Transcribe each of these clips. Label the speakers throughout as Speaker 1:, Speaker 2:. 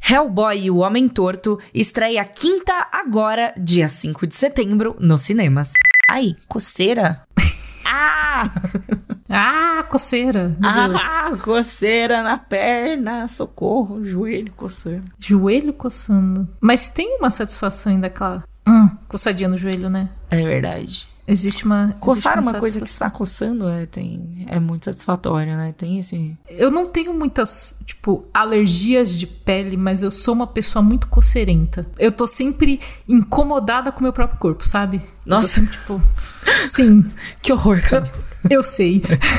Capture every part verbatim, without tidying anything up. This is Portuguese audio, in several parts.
Speaker 1: Hellboy e o Homem Torto estreia quinta agora, dia cinco de setembro, nos cinemas. Ai, coceira. Ah!
Speaker 2: Ah, coceira. Meu
Speaker 1: ah,
Speaker 2: Deus.
Speaker 1: coceira na perna. Socorro, joelho coçando.
Speaker 2: Joelho coçando. Mas tem uma satisfação ainda, aquela hum, coçadinha no joelho, né?
Speaker 1: É verdade.
Speaker 2: Existe uma...
Speaker 1: Coçar
Speaker 2: existe
Speaker 1: uma, uma coisa que está coçando é, tem, é muito satisfatório, né? Tem esse...
Speaker 2: Eu não tenho muitas, tipo, alergias de pele, mas eu sou uma pessoa muito coceirenta. Eu tô sempre incomodada com o meu próprio corpo, sabe?
Speaker 1: Nossa.
Speaker 2: Sempre, tipo... Sim.
Speaker 1: Que horror, cara.
Speaker 2: Eu, eu sei.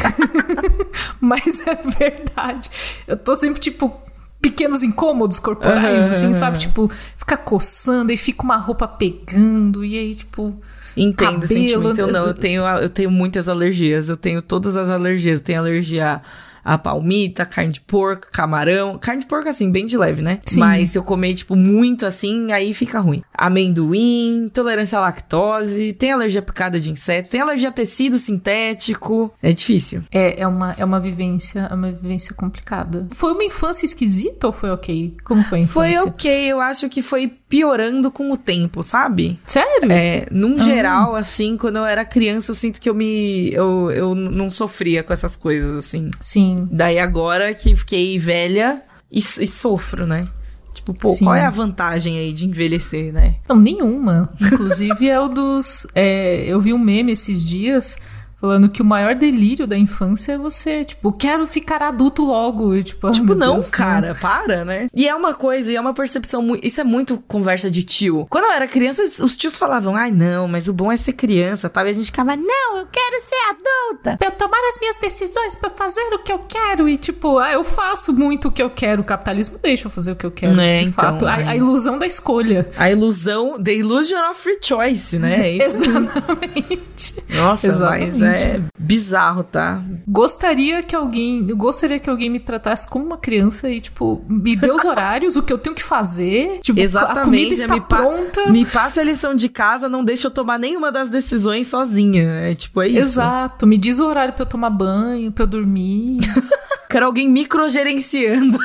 Speaker 2: Mas é verdade. Eu tô sempre, tipo... pequenos incômodos corporais, uhum, assim, sabe? Tipo, fica coçando e fica uma roupa pegando e aí, tipo...
Speaker 1: Entendo o sentimento. Eu não, eu
Speaker 2: eu
Speaker 1: tenho, eu tenho muitas alergias. Eu tenho todas as alergias. Eu tenho alergia a palmita, carne de porco, camarão. Carne de porco, assim, bem de leve, né?
Speaker 2: Sim.
Speaker 1: Mas se eu comer, tipo, muito assim, aí fica ruim. Amendoim, intolerância à lactose, tem alergia a picada de inseto, tem alergia a tecido sintético. É difícil.
Speaker 2: É, é uma, é uma vivência, é uma vivência complicada. Foi uma infância esquisita ou foi ok? Como foi a infância?
Speaker 1: Foi ok, eu acho que foi piorando com o tempo, sabe?
Speaker 2: Sério?
Speaker 1: É, num
Speaker 2: ah.
Speaker 1: geral, assim, quando eu era criança, eu sinto que eu me... Eu, eu não sofria com essas coisas, assim.
Speaker 2: Sim.
Speaker 1: Daí agora que fiquei velha e, e sofro, né? Tipo, pô, Sim. qual é a vantagem aí de envelhecer, né?
Speaker 2: Não, nenhuma. Inclusive é o dos... É, eu vi um meme esses dias... falando que o maior delírio da infância é você, tipo, quero ficar adulto logo. E, tipo,
Speaker 1: tipo,
Speaker 2: oh,
Speaker 1: não,
Speaker 2: Deus,
Speaker 1: cara,
Speaker 2: não.
Speaker 1: para, né? E é uma coisa, e é uma percepção muito... Isso é muito conversa de tio. Quando eu era criança, os tios falavam, ai, não, mas o bom é ser criança, tá? E a gente ficava, não, eu quero ser adulta.
Speaker 2: Pra eu tomar as minhas decisões, pra fazer o que eu quero. E, tipo, ah, eu faço muito o que eu quero. O capitalismo deixa eu fazer o que eu quero,
Speaker 1: é,
Speaker 2: de
Speaker 1: então,
Speaker 2: fato. A, a ilusão da escolha.
Speaker 1: A ilusão, the illusion of free choice, né? É isso.
Speaker 2: Exatamente.
Speaker 1: Nossa,
Speaker 2: Exatamente.
Speaker 1: Mas é bizarro, tá?
Speaker 2: Gostaria que alguém... Eu gostaria que alguém me tratasse como uma criança e, tipo, me dê os horários, o que eu tenho que fazer. Tipo,
Speaker 1: exatamente,
Speaker 2: a comida está
Speaker 1: me
Speaker 2: pronta.
Speaker 1: Pa- me passa a lição de casa, não deixa eu tomar nenhuma das decisões sozinha. É tipo, é isso.
Speaker 2: Exato. Me diz o horário pra eu tomar banho, pra eu dormir.
Speaker 1: Quero alguém microgerenciando.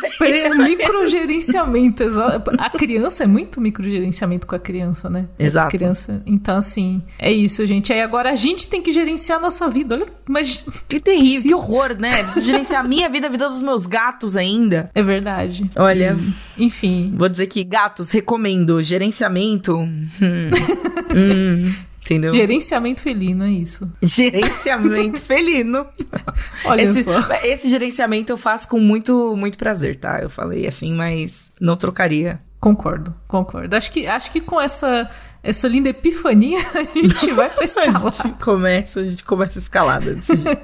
Speaker 2: Microgerenciamento, exato. A criança é muito microgerenciamento com a criança, né?
Speaker 1: Exato.
Speaker 2: A criança. Então, assim, é isso, gente. Aí agora a gente tem que gerenciar a nossa vida. Olha, mas...
Speaker 1: Que terrível, que horror, né? Preciso gerenciar a minha vida, a vida dos meus gatos ainda.
Speaker 2: É verdade.
Speaker 1: Olha...
Speaker 2: E, enfim.
Speaker 1: Vou dizer que gatos, recomendo. Gerenciamento... Hum. hum. Entendeu?
Speaker 2: Gerenciamento felino, é isso.
Speaker 1: Gerenciamento felino.
Speaker 2: Olha
Speaker 1: esse,
Speaker 2: só.
Speaker 1: Esse gerenciamento eu faço com muito, muito prazer, tá? Eu falei assim, mas não trocaria.
Speaker 2: Concordo, concordo. Acho que, acho que com essa, essa linda epifania a gente vai pra escala.
Speaker 1: a gente começa, a gente começa a escalada desse jeito.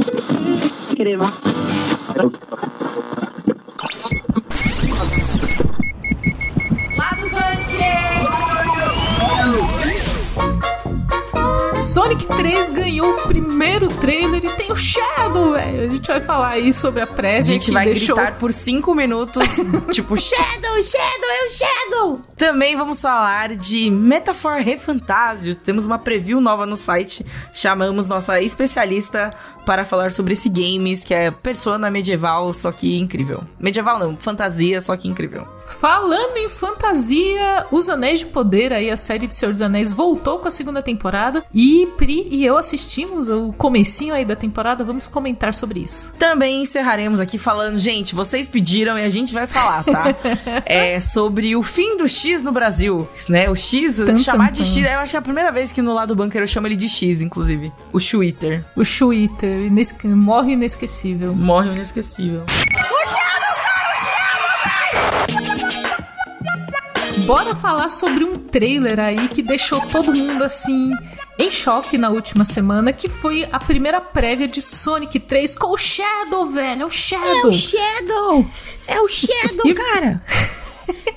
Speaker 2: Sonic três ganhou o primeiro trailer e tem o Shadow, velho. A gente vai aí aí sobre a prévia.
Speaker 1: A gente
Speaker 2: que
Speaker 1: vai
Speaker 2: deixou...
Speaker 1: gritar por cinco minutos, tipo, Shadow, Shadow, é o Shadow! Também vamos falar de Metaphor Refantasio. Temos uma preview nova no site. Chamamos nossa especialista para falar sobre esse games, que é Persona medieval, só que incrível. Medieval não, fantasia, só que incrível.
Speaker 2: Falando em fantasia, Os Anéis de Poder, aí a série de Senhor dos Anéis voltou com a segunda temporada. E Pri e eu assistimos o comecinho aí da temporada, vamos comentar sobre isso.
Speaker 1: Também encerraremos aqui falando, gente, vocês pediram e a gente vai falar, tá? É sobre o fim do X no Brasil, né? O X,
Speaker 2: tum,
Speaker 1: chamar
Speaker 2: tum,
Speaker 1: de
Speaker 2: tum.
Speaker 1: X, eu acho que é a primeira vez que no lado bunker eu chamo ele de X, inclusive. O Twitter.
Speaker 2: O Twitter, inesque... morre inesquecível.
Speaker 1: Morre inesquecível.
Speaker 2: O Shadow, cara, o Shadow, velho! Bora falar sobre um trailer aí que deixou todo mundo assim... em choque na última semana, que foi a primeira prévia de Sonic três com o Shadow, velho. É o Shadow.
Speaker 1: É o Shadow. É o Shadow,
Speaker 2: e...
Speaker 1: cara.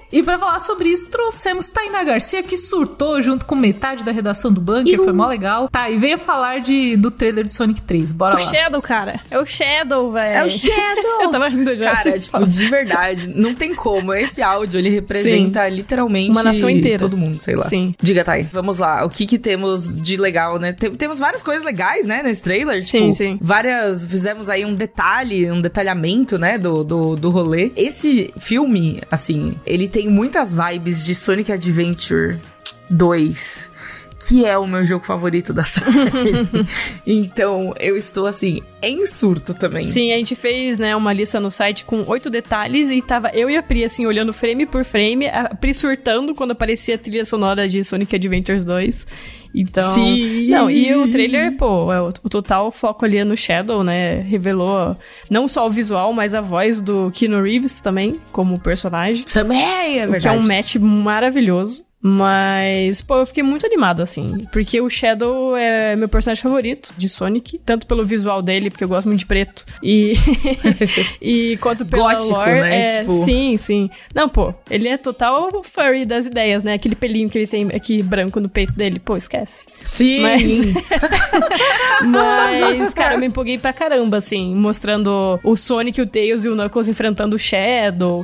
Speaker 2: E pra falar sobre isso, trouxemos Tainá Garcia, que surtou junto com metade da redação do Bunker, Iu. Foi mó legal. Tá, e veio falar de, do trailer de Sonic três, bora
Speaker 3: o
Speaker 2: lá.
Speaker 3: O Shadow, cara. É o Shadow, velho.
Speaker 1: É o Shadow!
Speaker 3: Eu tava rindo já.
Speaker 1: Cara, tipo, falam. De verdade, não tem como. Esse áudio, ele representa Sim. literalmente...
Speaker 3: uma nação inteira.
Speaker 1: Todo mundo, sei lá.
Speaker 3: Sim.
Speaker 1: Diga, Thay, vamos lá. O que que temos de legal, né? Tem, temos várias coisas legais, né, nesse trailer.
Speaker 3: Sim,
Speaker 1: tipo,
Speaker 3: sim.
Speaker 1: Várias... Fizemos aí um detalhe, um detalhamento, né, do, do, do rolê. Esse filme, assim, ele tem muitas vibes de Sonic Adventure dois, que é o meu jogo favorito da série. Então, eu estou, assim, em surto também.
Speaker 3: Sim, a gente fez, né, uma lista no site com oito detalhes e tava eu e a Pri, assim, olhando frame por frame, a Pri surtando quando aparecia a trilha sonora de Sonic Adventures dois. Então...
Speaker 1: Sim!
Speaker 3: Não, e o trailer, pô, o, o total foco ali é no Shadow, né? Revelou não só o visual, mas a voz do Keanu Reeves também, como personagem.
Speaker 1: Também, é verdade.
Speaker 3: Que é um match maravilhoso. Mas, pô, eu fiquei muito animada, assim. Porque o Shadow é meu personagem favorito de Sonic. Tanto pelo visual dele, porque eu gosto muito de preto. E, e quanto pelo
Speaker 1: gótico,
Speaker 3: lore.
Speaker 1: né?
Speaker 3: É,
Speaker 1: tipo...
Speaker 3: Sim, sim. Não, pô, ele é total furry das ideias, né? Aquele pelinho que ele tem aqui branco no peito dele. Pô, esquece.
Speaker 1: Sim!
Speaker 3: Mas, Mas cara, eu me empolguei pra caramba, assim. Mostrando o Sonic, o Tails e o Knuckles enfrentando o Shadow.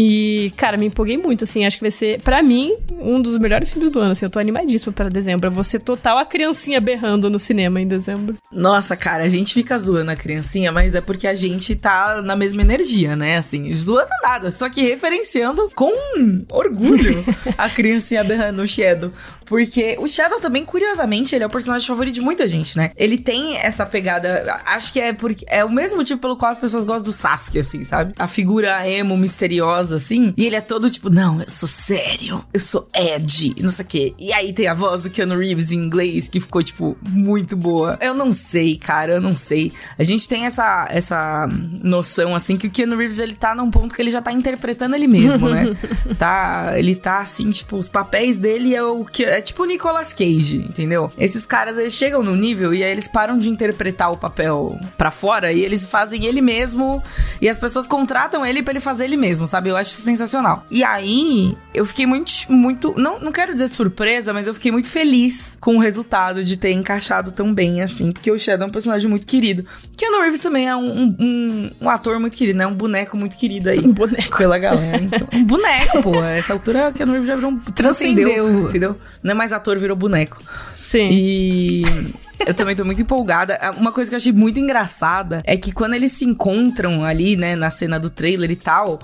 Speaker 3: E, cara, me empolguei muito, assim. Acho que vai ser, pra mim, um Um dos melhores filmes do ano, assim, eu tô animadíssima pra dezembro. Eu vou ser total a criancinha berrando no cinema em dezembro.
Speaker 1: Nossa, cara, a gente fica zoando a criancinha, mas é porque a gente tá na mesma energia, né? Assim, zoando nada, estou aqui referenciando com orgulho a criancinha berrando no Shadow. Porque o Shadow também, curiosamente, ele é o personagem favorito de muita gente, né? Ele tem essa pegada, acho que é porque é o mesmo motivo pelo qual as pessoas gostam do Sasuke, assim, sabe? A figura emo, misteriosa, assim, e ele é todo tipo, não, eu sou sério, eu sou Ed, não sei o quê. E aí tem a voz do Keanu Reeves em inglês, que ficou, tipo, muito boa. Eu não sei, cara, eu não sei. A gente tem essa, essa noção, assim, que o Keanu Reeves, ele tá num ponto que ele já tá interpretando ele mesmo, né? tá, ele tá, assim, tipo, os papéis dele é o que... É tipo o Nicolas Cage, entendeu? Esses caras, eles chegam no nível e aí eles param de interpretar o papel pra fora e eles fazem ele mesmo e as pessoas contratam ele pra ele fazer ele mesmo, sabe? Eu acho isso sensacional. E aí, eu fiquei muito, muito... Não, não quero dizer surpresa, mas eu fiquei muito feliz com o resultado de ter encaixado tão bem, assim, porque o Shadow é um personagem muito querido. Keanu Reeves também é um, um, um ator muito querido, né? Um boneco muito querido aí.
Speaker 3: Um boneco.
Speaker 1: Pela galera, então. Um boneco, pô. Essa altura, o Keanu Reeves já virou um... Transcendeu, entendeu? Não é mais ator, virou boneco.
Speaker 3: Sim.
Speaker 1: E... eu também tô muito empolgada. Uma coisa que eu achei muito engraçada é que quando eles se encontram ali, né, na cena do trailer e tal,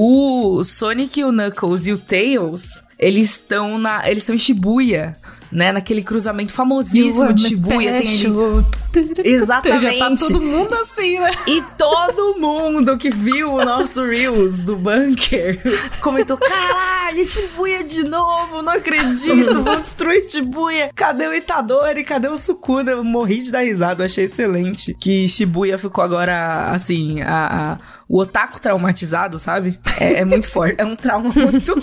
Speaker 1: o Sonic, o Knuckles e o Tails, eles estão na, eles estão em Shibuya, né, naquele cruzamento famosíssimo de Shibuya. Tem ali... Exatamente.
Speaker 2: Já tá todo mundo assim, né?
Speaker 1: E todo mundo que viu o nosso Reels do Bunker comentou, caralho, Shibuya de novo, não acredito, vão destruir Shibuya. Cadê o Itadori? Cadê o Sukuna? Eu morri de dar risada, eu achei excelente que Shibuya ficou agora, assim, a, a, o otaku traumatizado, sabe? É, é muito forte, é um trauma muito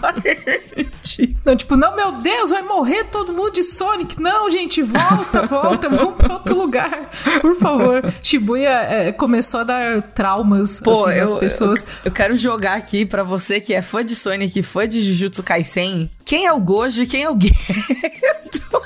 Speaker 1: forte.
Speaker 2: Não, tipo, não, meu Deus, vai morrer todo mundo de Sonic. Não, gente, volta, volta, vamos pra outro lugar, por favor. Shibuya é, começou a dar traumas,
Speaker 1: Pô,
Speaker 2: assim,
Speaker 1: eu,
Speaker 2: às pessoas.
Speaker 1: Eu, eu quero jogar aqui pra você que é fã de Sonic, fã de Jujutsu Kaisen, quem é o Gojo e quem é o Geto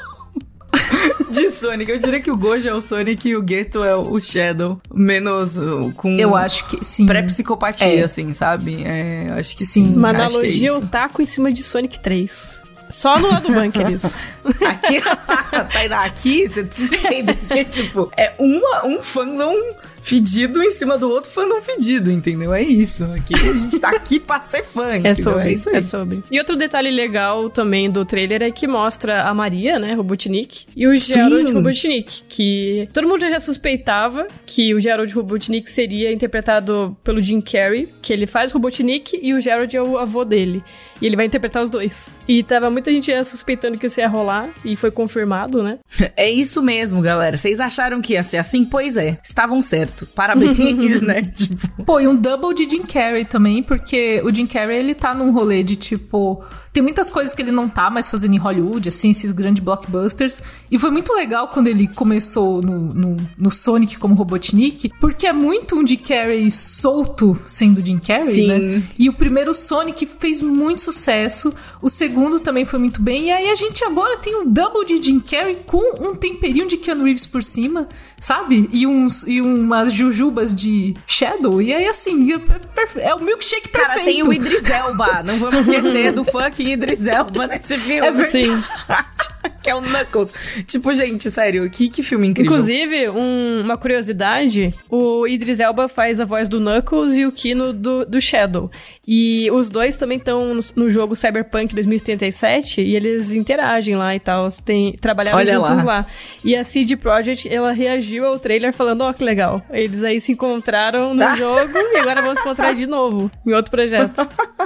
Speaker 1: de Sonic. Eu diria que o Gojo é o Sonic e o Geto é o Shadow, menos uh, com
Speaker 2: eu acho que sim,
Speaker 1: pré-psicopatia,
Speaker 2: é.
Speaker 1: assim, sabe? É, eu acho que sim.
Speaker 3: Uma
Speaker 1: acho
Speaker 3: analogia
Speaker 1: é
Speaker 3: ao taco em cima de Sonic três. Só no lado do bunker, isso.
Speaker 1: Aqui, Tainá, aqui, você entende? Porque, tipo, é uma, um fandom fedido em cima do outro fandom fedido, entendeu? É isso. Aqui, a gente tá aqui pra ser fã, entendeu?
Speaker 3: É sobre,
Speaker 1: é isso aí.
Speaker 3: É sobre. E outro detalhe legal também do trailer é que mostra a Maria, né, Robotnik, e o Gerald Sim. Robotnik, que todo mundo já suspeitava que o Gerald Robotnik seria interpretado pelo Jim Carrey, que ele faz Robotnik e o Gerald é o avô dele. E ele vai interpretar os dois. E tava muita gente suspeitando que isso ia rolar, e foi confirmado, né?
Speaker 1: É isso mesmo, galera. Vocês acharam que ia ser assim? Pois é, estavam certos. pontos. Parabéns, né? Tipo...
Speaker 2: Pô, e um double de Jim Carrey também, porque o Jim Carrey, ele tá num rolê de, tipo... Tem muitas coisas que ele não tá mais fazendo em Hollywood, assim, esses grandes blockbusters. E foi muito legal quando ele começou no, no, no Sonic como Robotnik, porque é muito um Jim Carrey solto sendo Jim Carrey,
Speaker 1: Sim.
Speaker 2: né? E o primeiro Sonic fez muito sucesso, o segundo também foi muito bem, e aí a gente agora tem um double de Jim Carrey com um temperinho de Keanu Reeves por cima, sabe? E, uns, e umas jujubas de Shadow, e aí assim, é, perfe- é o milkshake perfeito.
Speaker 1: Cara, tem o Idris Elba, não vamos esquecer do fucking Idris Elba nesse filme.
Speaker 2: É verdade.
Speaker 3: Sim.
Speaker 1: Que é o Knuckles. Tipo, gente, sério, que, que filme incrível.
Speaker 3: Inclusive, um, uma curiosidade, o Idris Elba faz a voz do Knuckles e o Keanu do, do Shadow. E os dois também estão no, no jogo Cyberpunk dois mil e setenta e sete e eles interagem lá e tal, tem, trabalharam
Speaker 1: Olha
Speaker 3: juntos
Speaker 1: lá.
Speaker 3: lá. E a C D Projekt, ela reagiu ao trailer falando, ó, oh, que legal. Eles aí se encontraram no jogo e agora vão se encontrar de novo em outro projeto.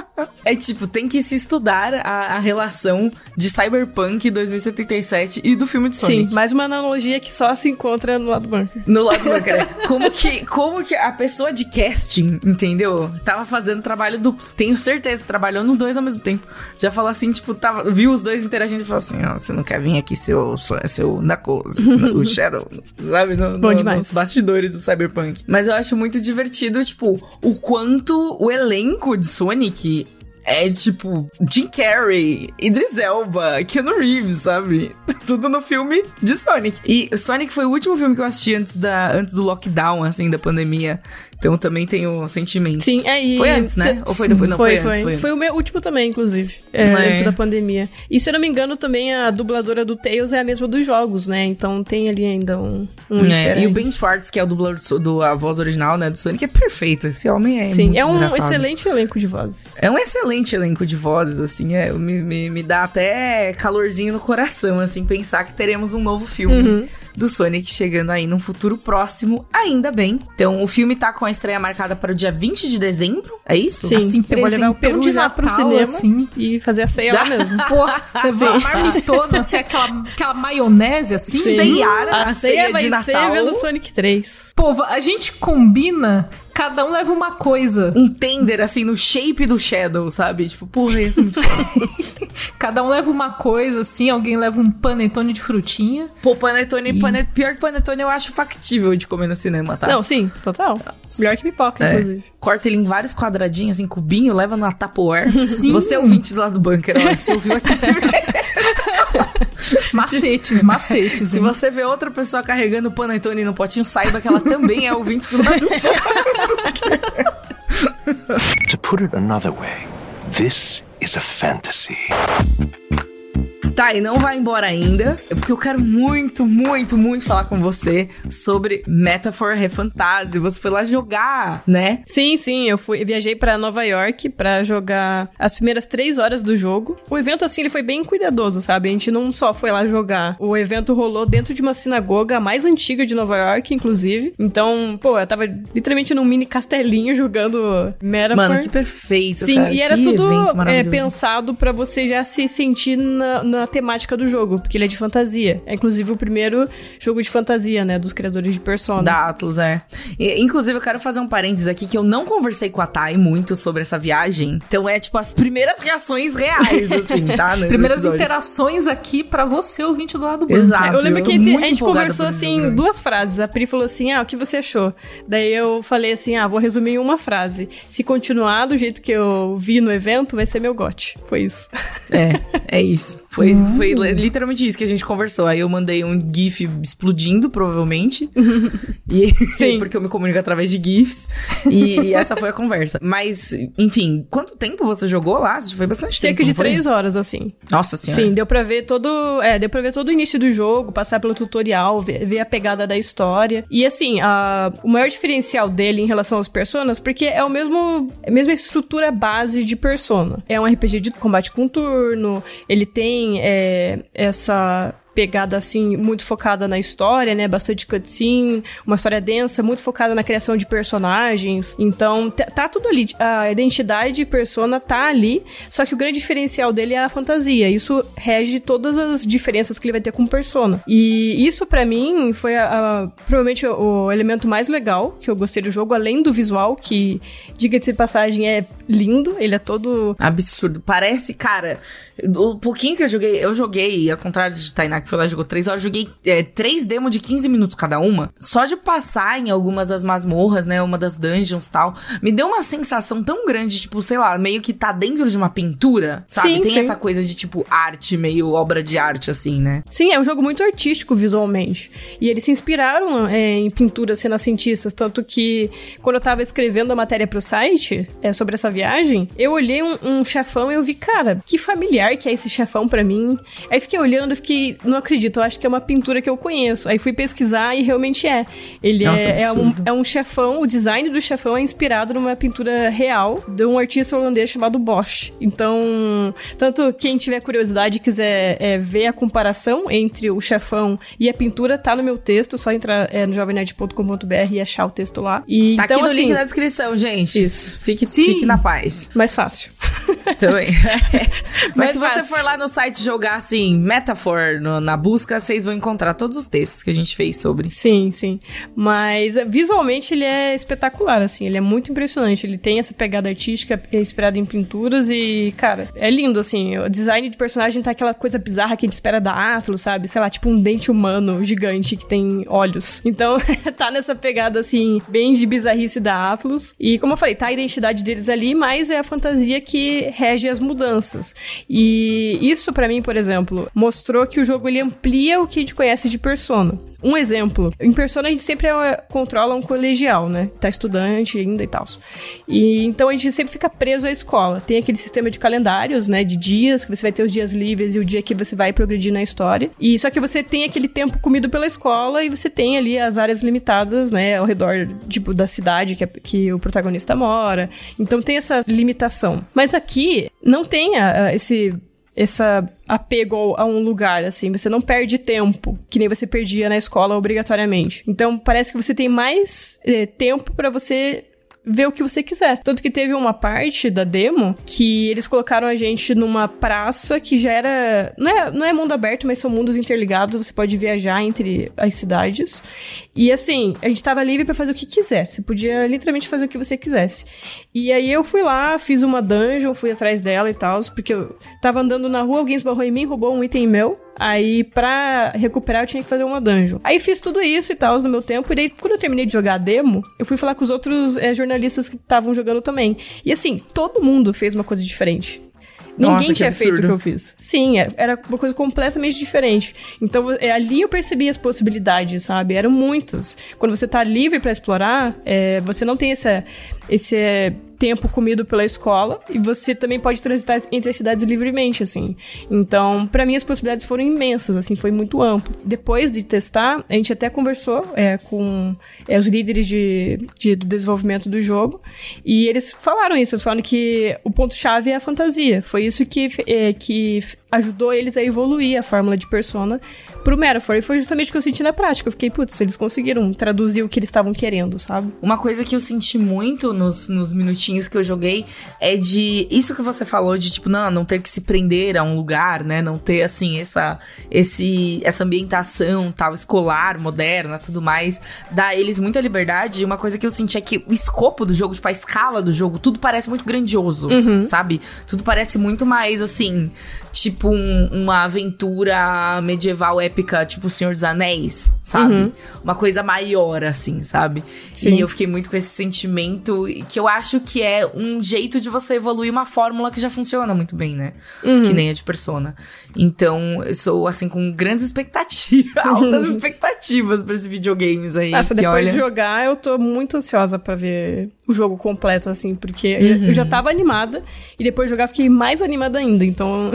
Speaker 1: É tipo, tem que se estudar a, a relação de Cyberpunk dois mil e setenta e sete e do filme de Sonic.
Speaker 3: Sim, mais uma analogia que só se encontra no lado bunker.
Speaker 1: No lado bunker, né? Como que, como que a pessoa de casting, entendeu? Tava fazendo trabalho duplo. Tenho certeza, trabalhou nos dois ao mesmo tempo. Já falou assim, tipo, tava, viu os dois interagindo e falou assim, ó, oh, você não quer vir aqui seu, seu Knuckles, o Shadow, sabe? No,
Speaker 3: Bom
Speaker 1: no,
Speaker 3: demais.
Speaker 1: nos bastidores do Cyberpunk. Mas eu acho muito divertido, tipo, o quanto o elenco de Sonic... É tipo, Jim Carrey, Idris Elba, Keanu Reeves, sabe? Tudo no filme de Sonic. E Sonic foi o último filme que eu assisti antes, da, antes do lockdown, assim, da pandemia. Então também tenho sentimentos.
Speaker 3: Sim, é e...
Speaker 1: Foi antes, né?
Speaker 3: Cê,
Speaker 1: Ou foi depois? Não, foi,
Speaker 3: foi,
Speaker 1: antes,
Speaker 3: foi.
Speaker 1: foi antes.
Speaker 3: Foi o meu último também, inclusive. É,
Speaker 1: É.
Speaker 3: Antes da pandemia. E se eu não me engano, também a dubladora do Tails é a mesma dos jogos, né? Então tem ali ainda um, um easter
Speaker 1: É,
Speaker 3: egg.
Speaker 1: e o Ben Schwartz, que é o dublador do, do a voz original, né, do Sonic, é perfeito. Esse homem é
Speaker 3: Sim,
Speaker 1: muito
Speaker 3: é um
Speaker 1: engraçado.
Speaker 3: excelente elenco de vozes.
Speaker 1: É um excelente elenco de vozes, assim, é, me, me, me dá até calorzinho no coração, assim, pensar que teremos um novo filme
Speaker 3: Uhum.
Speaker 1: do Sonic chegando aí num futuro próximo, ainda bem. Então, o filme tá com a estreia marcada para o dia vinte de dezembro, é isso?
Speaker 3: Sim,
Speaker 2: Assim,
Speaker 3: eu vou levar o
Speaker 2: presentão
Speaker 3: peru
Speaker 2: de
Speaker 3: já pro
Speaker 2: Natal,
Speaker 3: cinema
Speaker 2: assim.
Speaker 3: e fazer a ceia lá mesmo.
Speaker 2: Porra, levar uma marmitona, assim, aquela, aquela maionese, assim.
Speaker 1: Sim. Ceiara,
Speaker 3: a
Speaker 1: a
Speaker 3: ceia
Speaker 1: ceia
Speaker 3: vai
Speaker 1: de
Speaker 3: ser
Speaker 1: Natal.
Speaker 3: vendo Sonic três.
Speaker 2: Pô, a gente combina, cada um leva uma coisa.
Speaker 1: Um tender, assim, no shape do Shadow, sabe? Tipo, porra, isso é muito foda.
Speaker 2: Cada um leva uma coisa, assim, alguém leva um panetone de frutinha.
Speaker 1: Pô, panetone,
Speaker 2: E-
Speaker 1: panet... pior que panetone eu acho factível de comer no cinema, tá?
Speaker 3: Não, sim, total. Melhor que pipoca,
Speaker 1: É.
Speaker 3: inclusive.
Speaker 1: Corta ele em vários quadradinhos, em cubinho, leva na Tupperware.
Speaker 2: Sim.
Speaker 1: Você é ouvinte do lado do bunker, ó, você ouviu aqui primeiro.
Speaker 2: Macetes, macetes.
Speaker 1: Se
Speaker 2: hein?
Speaker 1: você vê outra pessoa carregando panetone no potinho, saiba que ela também é ouvinte do lado do bunker.
Speaker 4: To put it another way, this is a fantasy.
Speaker 1: Tá, e não vai embora ainda, porque eu quero muito, muito, muito falar com você sobre Metaphor Refantasy. Você foi lá jogar, né?
Speaker 3: Sim, sim, eu fui, eu viajei pra Nova York pra jogar as primeiras três horas do jogo. O evento, assim, ele foi bem cuidadoso, sabe? A gente não só foi lá jogar. O evento rolou dentro de uma sinagoga, a mais antiga de Nova York, inclusive. Então, pô, eu tava literalmente num mini castelinho jogando Metaphor.
Speaker 1: Mano, que perfeito,
Speaker 3: Sim,
Speaker 1: cara.
Speaker 3: e era
Speaker 1: Que
Speaker 3: tudo
Speaker 1: evento
Speaker 3: é,
Speaker 1: maravilhoso.
Speaker 3: pensado pra você já se sentir na, na temática do jogo, porque ele é de fantasia. É inclusive o primeiro jogo de fantasia, né, dos criadores de Persona.
Speaker 1: Da Atlus, é. E, inclusive, eu quero fazer um parênteses aqui, que eu não conversei com a Thay muito sobre essa viagem. Então, é, tipo, as primeiras reações reais, assim, tá? No
Speaker 2: Primeiras
Speaker 1: episódio.
Speaker 2: interações aqui pra você, ouvinte do lado do banco.
Speaker 1: Exato.
Speaker 3: Eu lembro que
Speaker 1: tô
Speaker 3: a gente,
Speaker 1: muito
Speaker 3: a gente
Speaker 1: empolgada
Speaker 3: conversou
Speaker 1: por esse
Speaker 3: assim,
Speaker 1: jogo.
Speaker 3: duas frases. A Pri falou assim: ah, o que você achou? Daí eu falei assim: ah, vou resumir em uma frase. Se continuar do jeito que eu vi no evento, vai ser meu gote. Foi isso.
Speaker 1: É, é isso. Foi, foi literalmente isso que a gente conversou. Aí eu mandei um GIF explodindo, provavelmente. E,
Speaker 3: Sim.
Speaker 1: porque eu me comunico através de GIFs. E, e essa foi a conversa. Mas, enfim, quanto tempo você jogou lá? Foi bastante
Speaker 3: Cerca
Speaker 1: tempo.
Speaker 3: de
Speaker 1: não foi?
Speaker 3: três horas, assim.
Speaker 1: Nossa senhora.
Speaker 3: Sim, deu pra ver todo. É, deu pra ver todo o início do jogo, passar pelo tutorial, ver, ver a pegada da história. E assim, a, o maior diferencial dele em relação aos Personas, porque é o mesmo. É a mesma estrutura base de Persona. É um R P G de combate com turno, ele tem é, essa. pegada, assim, muito focada na história, né? Bastante cutscene, uma história densa, muito focada na criação de personagens. Então, tá tudo ali. A identidade Persona tá ali, só que o grande diferencial dele é a fantasia. Isso rege todas as diferenças que ele vai ter com Persona. E isso, pra mim, foi a, a, provavelmente o, o elemento mais legal que eu gostei do jogo, além do visual, que, diga-se de passagem, é lindo. Ele é todo...
Speaker 1: absurdo. Parece, cara... O pouquinho que eu joguei, eu joguei, ao contrário de Tainá, que foi lá e jogou três horas, eu joguei é, três demos de quinze minutos cada uma. Só de passar em algumas das masmorras, né, uma das dungeons e tal, me deu uma sensação tão grande, tipo, sei lá, meio que tá dentro de uma pintura, sabe?
Speaker 3: Sim,
Speaker 1: Tem
Speaker 3: sim.
Speaker 1: essa coisa de, tipo, arte, meio obra de arte, assim, né?
Speaker 3: Sim, é um jogo muito artístico visualmente. E eles se inspiraram é, em pinturas renascentistas, tanto que quando eu tava escrevendo a matéria pro site, é, sobre essa viagem, eu olhei um, um chefão e eu vi, cara, que familiar que é esse chefão pra mim. Aí fiquei olhando e fiquei, não acredito, eu acho que é uma pintura que eu conheço. Aí fui pesquisar e realmente é. Ele
Speaker 1: Nossa,
Speaker 3: é, é, um,
Speaker 1: absurdo.
Speaker 3: é um chefão, o design do chefão é inspirado numa pintura real de um artista holandês chamado Bosch. Então, tanto quem tiver curiosidade e quiser é, ver a comparação entre o chefão e a pintura, tá no meu texto, só entrar é, no jovem nerd ponto com ponto b r e achar o texto lá. E,
Speaker 1: Tá
Speaker 3: então,
Speaker 1: aqui no
Speaker 3: assim,
Speaker 1: link na descrição, gente.
Speaker 3: Isso.
Speaker 1: Fique,
Speaker 3: Sim.
Speaker 1: fique na paz.
Speaker 3: mais fácil.
Speaker 1: Também. Mas
Speaker 3: Mais
Speaker 1: se você
Speaker 3: fácil.
Speaker 1: for lá no site jogar, assim, Metaphor no- na busca, vocês vão encontrar todos os textos que a gente fez sobre.
Speaker 3: Sim, sim. Mas visualmente ele é espetacular, assim. Ele é muito impressionante. Ele tem essa pegada artística inspirada em pinturas e, cara, é lindo, assim. O design de personagem tá aquela coisa bizarra que a gente espera da Atlus, sabe? Sei lá, tipo um dente humano gigante que tem olhos. Então, tá nessa pegada, assim, bem de bizarrice da Atlus. E, como eu falei, tá a identidade deles ali, mas é a fantasia que rege as mudanças. E isso, pra mim, por exemplo, mostrou que o jogo ele amplia o que a gente conhece de Persona. Um exemplo, em Persona a gente sempre é, controla um colegial, né? Tá estudante ainda e tal. E então a gente sempre fica preso à escola. Tem aquele sistema de calendários, né? De dias, que você vai ter os dias livres e o dia que você vai progredir na história. E só que você tem aquele tempo comido pela escola e você tem ali as áreas limitadas, né? Ao redor, tipo, da cidade que, é, que o protagonista mora. Então tem essa limitação. Mas aqui não tem a, a, esse... essa apego a um lugar, assim, você não perde tempo, que nem você perdia na escola obrigatoriamente. Então, parece que você tem mais eh, tempo pra você ver o que você quiser. Tanto que teve uma parte da demo que eles colocaram a gente numa praça que já era... Não é, não é mundo aberto, mas são mundos interligados, você pode viajar entre as cidades. E assim, a gente tava livre pra fazer o que quiser. Você podia literalmente fazer o que você quisesse. E aí eu fui lá, fiz uma dungeon, fui atrás dela e tal, porque eu tava andando na rua, alguém esbarrou em mim, roubou um item meu. Aí, pra recuperar, eu tinha que fazer uma dungeon. Aí, fiz tudo isso e tal, no meu tempo. E daí, quando eu terminei de jogar a demo, eu fui falar com os outros é, jornalistas que estavam jogando também. E assim, todo mundo fez uma coisa diferente. Ninguém
Speaker 1: Nossa,
Speaker 3: tinha
Speaker 1: absurdo.
Speaker 3: feito o que eu fiz. Sim, era, era uma coisa completamente diferente. Então, é, ali eu percebi as possibilidades, sabe? Eram muitas. Quando você tá livre pra explorar, é, você não tem esse, esse é, tempo comido pela escola e você também pode transitar entre as cidades livremente, assim. Então, pra mim, as possibilidades foram imensas, assim, foi muito amplo. Depois de testar, a gente até conversou é, com é, os líderes de, de, do desenvolvimento do jogo e eles falaram isso, eles falaram que o ponto-chave é a fantasia. Foi isso que, é, que ajudou eles a evoluir a fórmula de Persona pro Metaphor. E foi justamente o que eu senti na prática. Eu fiquei, putz, eles conseguiram traduzir o que eles estavam querendo, sabe?
Speaker 1: Uma coisa que eu senti muito nos, nos minutinhos que eu joguei é de... Isso que você falou de, tipo, não, não ter que se prender a um lugar, né? Não ter, assim, essa, esse, essa ambientação tal, escolar, moderna, tudo mais. Dá a eles muita liberdade. E uma coisa que eu senti é que o escopo do jogo, tipo, a escala do jogo, tudo parece muito grandioso,
Speaker 3: Uhum.
Speaker 1: sabe? Tudo parece muito mais, assim... Tipo um, uma aventura medieval épica, tipo O Senhor dos Anéis, sabe?
Speaker 3: Uhum.
Speaker 1: Uma coisa maior, assim, sabe?
Speaker 3: Sim.
Speaker 1: E eu fiquei muito com esse sentimento que eu acho que é um jeito de você evoluir uma fórmula que já funciona muito bem, né?
Speaker 3: Uhum.
Speaker 1: Que nem a de Persona. Então, eu sou, assim, com grandes expectativas, altas expectativas pra esses videogames aí.
Speaker 3: Nossa,
Speaker 1: que,
Speaker 3: depois
Speaker 1: olha...
Speaker 3: de jogar, eu tô muito ansiosa pra ver o jogo completo, assim, porque
Speaker 1: Uhum.
Speaker 3: eu já tava animada e depois de jogar fiquei mais animada ainda, então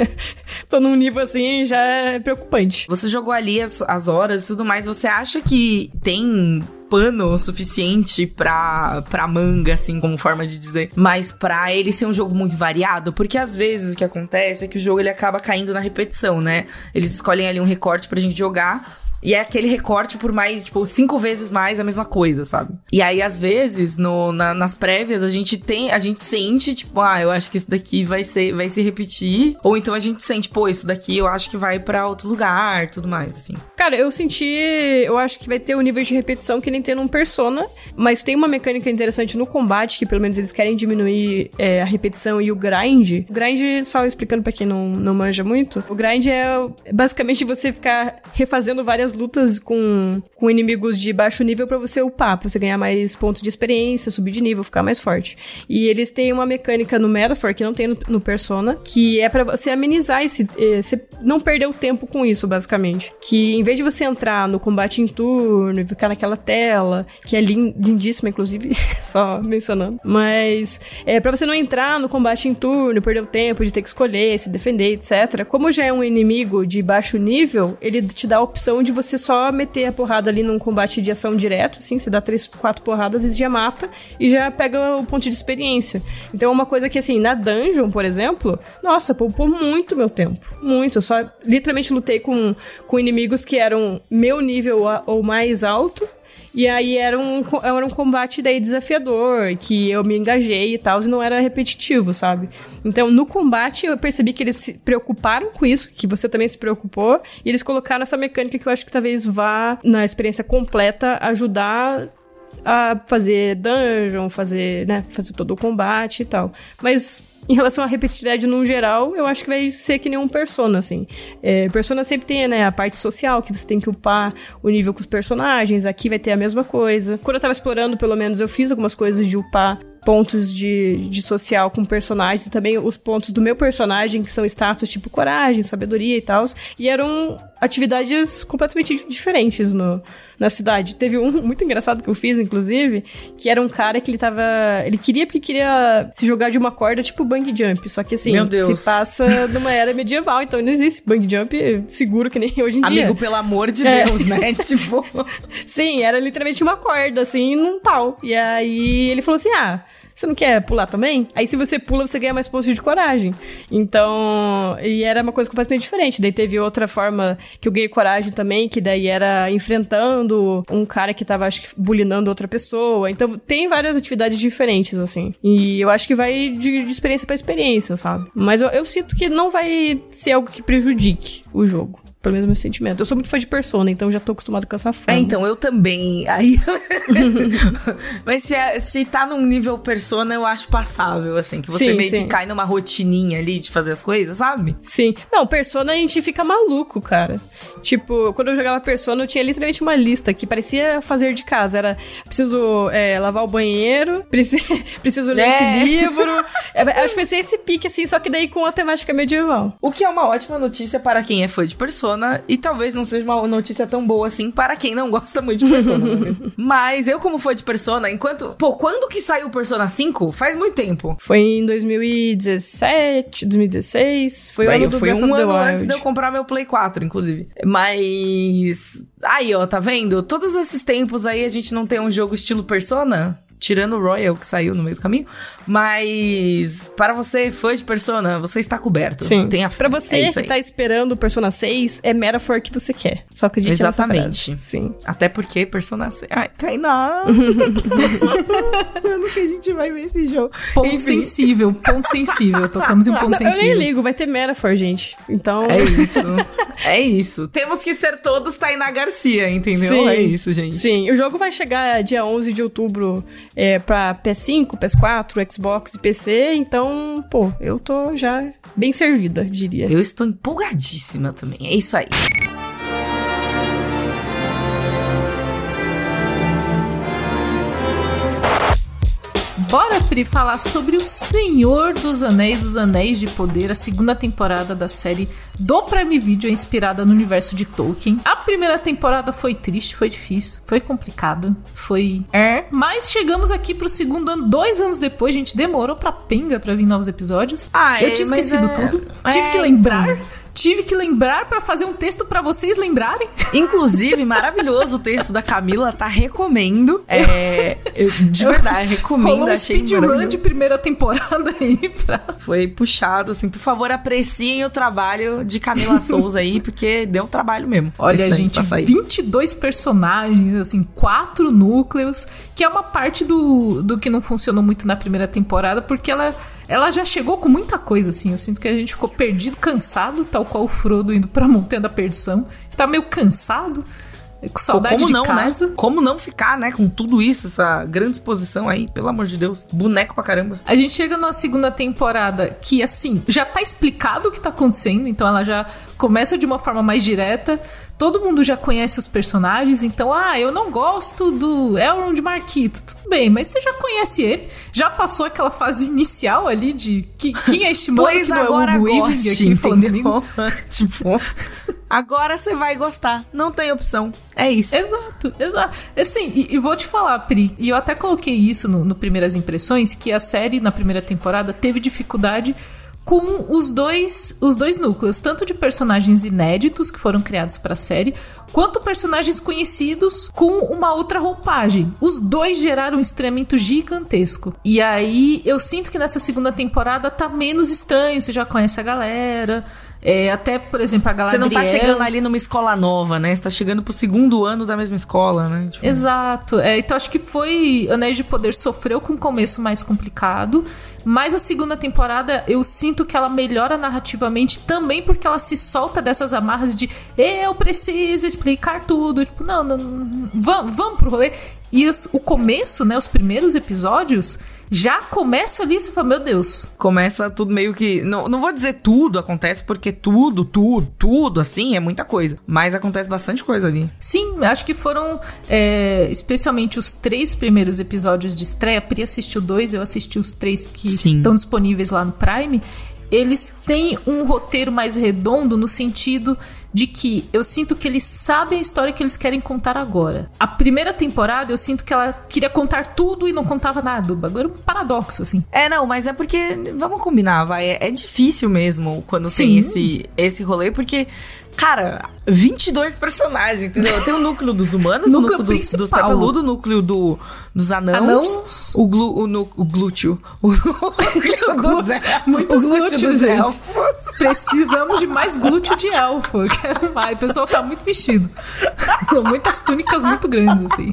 Speaker 3: tô num nível, assim, já é preocupante.
Speaker 1: Você jogou ali as, as horas e tudo mais, você acha que tem pano o suficiente pra, pra manga, assim, como forma de dizer. Mas pra ele ser um jogo muito variado, porque às vezes o que acontece é que o jogo ele acaba caindo na repetição, né? Eles escolhem ali um recorte pra gente jogar. E é aquele recorte por mais, tipo, cinco vezes mais a mesma coisa, sabe? E aí, às vezes, no, na, nas prévias, a gente tem, a gente sente, tipo, ah, eu acho que isso daqui vai, ser, vai se repetir. Ou então a gente sente, pô, isso daqui eu acho que vai pra outro lugar, tudo mais, assim.
Speaker 3: Cara, eu senti, eu acho que vai ter um nível de repetição que nem tem num Persona, mas tem uma mecânica interessante no combate, que pelo menos eles querem diminuir é, a repetição e o grind. O grind, só explicando pra quem não, não manja muito, o grind é basicamente você ficar refazendo várias lutas com, com inimigos de baixo nível pra você upar, pra você ganhar mais pontos de experiência, subir de nível, ficar mais forte. E eles têm uma mecânica no Metaphor que não tem no, no Persona, que é pra você amenizar esse... Eh, você não perder o tempo com isso, basicamente. Que em vez de você entrar no combate em turno e ficar naquela tela, que é lin, lindíssima, inclusive, só mencionando, mas é pra você não entrar no combate em turno, perder o tempo de ter que escolher, se defender, etcétera. Como já é um inimigo de baixo nível, ele te dá a opção de você você só meter a porrada ali num combate de ação direto, assim, você dá três, quatro porradas e já mata e já pega o ponto de experiência. Então é uma coisa que, assim, na dungeon, por exemplo, nossa, poupou muito meu tempo. Muito. Eu só literalmente lutei com, com inimigos que eram meu nível ou mais alto. E aí era um, era um combate daí desafiador, que eu me engajei e tal, e não era repetitivo, sabe? Então, no combate, eu percebi que eles se preocuparam com isso, que você também se preocupou, e eles colocaram essa mecânica que eu acho que talvez vá, na experiência completa, ajudar a fazer dungeon, fazer, né, fazer todo o combate e tal. Mas... em relação à repetitividade no geral, eu acho que vai ser que nem um Persona, assim. É, Persona sempre tem, né, a parte social, que você tem que upar o nível com os personagens. Aqui vai ter a mesma coisa. Quando eu tava explorando, pelo menos, eu fiz algumas coisas de upar pontos de, de social com personagens, e também os pontos do meu personagem, que são status tipo coragem, sabedoria e tal. E eram atividades completamente diferentes no, na cidade. Teve um muito engraçado que eu fiz, inclusive, que era um cara que ele tava... ele queria porque queria se jogar de uma corda tipo bungee jump, só que assim,
Speaker 1: Meu Deus.
Speaker 3: se passa numa era medieval, então não existe bungee jump seguro que nem hoje em dia.
Speaker 1: Amigo, pelo amor de
Speaker 3: É.
Speaker 1: Deus, né? Tipo...
Speaker 3: Sim, era literalmente uma corda, assim, num pau. E aí ele falou assim, ah... você não quer pular também? Aí se você pula, você ganha mais pontos de coragem. Então, e era uma coisa completamente diferente. Daí teve outra forma que eu ganhei coragem também, que daí era enfrentando um cara que tava, acho que, bulinando outra pessoa. Então, tem várias atividades diferentes, assim. E eu acho que vai de, de experiência pra experiência, sabe? Mas eu, eu sinto que não vai ser algo que prejudique o jogo. Pelo menos meu sentimento. Eu sou muito fã de Persona, então já tô acostumado com essa forma.
Speaker 1: É, então, eu também. Aí... Mas se, é, se tá num nível Persona, eu acho passável, assim. Que você
Speaker 3: Sim,
Speaker 1: meio
Speaker 3: sim.
Speaker 1: que cai numa rotininha ali de fazer as coisas, sabe?
Speaker 3: Sim. Não, Persona a gente fica maluco, cara. Tipo, quando eu jogava Persona, eu tinha literalmente uma lista que parecia fazer de casa. Era, preciso é, lavar o banheiro, preciso, preciso ler
Speaker 1: É.
Speaker 3: esse livro. É, acho que vai ser esse pique, assim, só que daí com a temática medieval.
Speaker 1: O que é uma ótima notícia para quem é fã de Persona, e talvez não seja uma notícia tão boa assim para quem não gosta muito de Persona. não é mesmo? Mas eu, como fã de Persona, enquanto... Pô, quando que saiu o Persona cinco? Faz muito tempo.
Speaker 3: Foi em dois mil e dezessete, dois mil e dezesseis. Foi o
Speaker 1: Daí
Speaker 3: ano do
Speaker 1: foi
Speaker 3: Breath
Speaker 1: um
Speaker 3: of the
Speaker 1: ano
Speaker 3: Wild.
Speaker 1: antes de eu comprar meu Play quatro, inclusive. Mas... aí, ó, tá vendo? Todos esses tempos aí a gente não tem um jogo estilo Persona... tirando o Royal, que saiu no meio do caminho. Mas, para você, fã de Persona, você está coberto.
Speaker 3: Sim.
Speaker 1: Tenha...
Speaker 3: Pra você
Speaker 1: é isso
Speaker 3: que
Speaker 1: aí.
Speaker 3: tá esperando o Persona seis, é Metaphor que você quer. Só acredite nessa
Speaker 1: Exatamente.
Speaker 3: frase. Sim.
Speaker 1: Até porque Persona seis... ai, Tainá! Quando que a gente vai ver esse jogo?
Speaker 2: Ponto
Speaker 1: Enfim.
Speaker 2: sensível, ponto sensível. Tocamos em um ponto
Speaker 3: Não, eu nem
Speaker 2: sensível.
Speaker 3: ligo, vai ter Metaphor, gente. Então...
Speaker 1: É isso. É isso. Temos que ser todos Tainá Garcia, entendeu?
Speaker 3: Sim.
Speaker 1: É isso, gente.
Speaker 3: Sim, o jogo vai chegar dia onze de outubro é, pra P S cinco, P S quatro, Xbox e P C, então, pô, eu tô já bem servida, diria.
Speaker 1: Eu estou empolgadíssima também. É isso aí.
Speaker 2: Bora, Pri, falar sobre O Senhor dos Anéis, Os Anéis de Poder, a segunda temporada da série do Prime Video, inspirada no universo de Tolkien. A primeira temporada foi triste, foi difícil, foi complicada, foi... É, mas chegamos aqui pro segundo ano, dois anos depois, a gente demorou pra penga pra vir novos episódios.
Speaker 1: Ah,
Speaker 2: Eu
Speaker 1: é,
Speaker 2: tinha
Speaker 1: mas
Speaker 2: esquecido
Speaker 1: é-
Speaker 2: tudo,
Speaker 1: é,
Speaker 2: tive que lembrar.
Speaker 1: então.
Speaker 2: tive que lembrar pra fazer um texto pra vocês lembrarem.
Speaker 1: Inclusive, maravilhoso o texto da Camila, tá? Recomendo. É, eu, de verdade, recomendo.
Speaker 2: Rolou um
Speaker 1: achei
Speaker 2: speedrun de primeira temporada aí. Pra...
Speaker 1: Foi puxado, assim. Por favor, apreciem o trabalho de Camila Souza aí, porque deu trabalho mesmo.
Speaker 2: Olha, gente, vinte e dois personagens, assim, quatro núcleos, que é uma parte do, do que não funcionou muito na primeira temporada, porque ela... Ela já chegou com muita coisa, assim. Eu sinto que a gente ficou perdido, cansado, tal qual o Frodo indo pra Montanha da Perdição. Tá meio cansado, com saudade
Speaker 1: Como
Speaker 2: de
Speaker 1: não,
Speaker 2: casa.
Speaker 1: Né? Como não ficar, né, com tudo isso, essa grande exposição aí, pelo amor de Deus. Boneco pra caramba.
Speaker 2: A gente chega na segunda temporada que, assim, já tá explicado o que tá acontecendo, então ela já começa de uma forma mais direta. Todo mundo já conhece os personagens, então, ah, eu não gosto do Elrond Marquito. Tudo bem, mas você já conhece ele. Já passou aquela fase inicial ali de que, quem é este mano
Speaker 1: pois
Speaker 2: que não
Speaker 1: agora
Speaker 2: é o Hugo Weaving aqui falando comigo?
Speaker 1: Tipo, agora você vai gostar. Não tem opção. É isso.
Speaker 2: Exato, exato. Assim, e, e vou te falar, Pri, e eu até coloquei isso no, no Primeiras Impressões, que a série, na primeira temporada, teve dificuldade com os dois, os dois núcleos, tanto de personagens inéditos que foram criados para a série, quanto personagens conhecidos com uma outra roupagem. Os dois geraram um estranhamento gigantesco. E aí, eu sinto que nessa segunda temporada tá menos estranho, você já conhece a galera... É, até, por exemplo, a Galadriel...
Speaker 1: Você não tá chegando ali numa escola nova, né? Você tá chegando pro segundo ano da mesma escola, né? Tipo...
Speaker 2: Exato. É, então, acho que foi... Anéis de Poder sofreu com um começo mais complicado, mas a segunda temporada, eu sinto que ela melhora narrativamente também porque ela se solta dessas amarras de eu preciso explicar tudo. Tipo, não, não, não vamos, vamos pro rolê. E os, o começo, né? Os primeiros episódios... Já começa ali, você fala, meu Deus.
Speaker 1: Começa tudo meio que... Não, não vou dizer tudo acontece, porque tudo, tudo, tudo, assim, é muita coisa. Mas acontece bastante coisa ali.
Speaker 2: Sim, acho que foram, é, especialmente os três primeiros episódios de estreia. A Pri assistiu dois, eu assisti os três que estão disponíveis lá no Prime. Eles têm um roteiro mais redondo no sentido de que eu sinto que eles sabem a história que eles querem contar agora. A primeira temporada, eu sinto que ela queria contar tudo e não contava nada. O bagulho era um paradoxo, assim.
Speaker 1: É, não, mas é porque, vamos combinar, vai, é, é difícil mesmo quando
Speaker 2: Sim.
Speaker 1: tem esse, esse rolê, porque... Cara, vinte e dois personagens, entendeu? Tem o núcleo dos humanos,
Speaker 2: núcleo
Speaker 1: o núcleo dos, dos papeludos, o núcleo do, dos anãos,
Speaker 2: anãos.
Speaker 1: O, glu, o, nu, o glúteo, o núcleo dos elfos.
Speaker 2: Muitos glúteos
Speaker 1: dos
Speaker 2: gente.
Speaker 1: elfos.
Speaker 2: Precisamos de mais glúteo de elfo. Quero mais. O pessoal tá muito vestido. Muitas túnicas muito grandes, assim.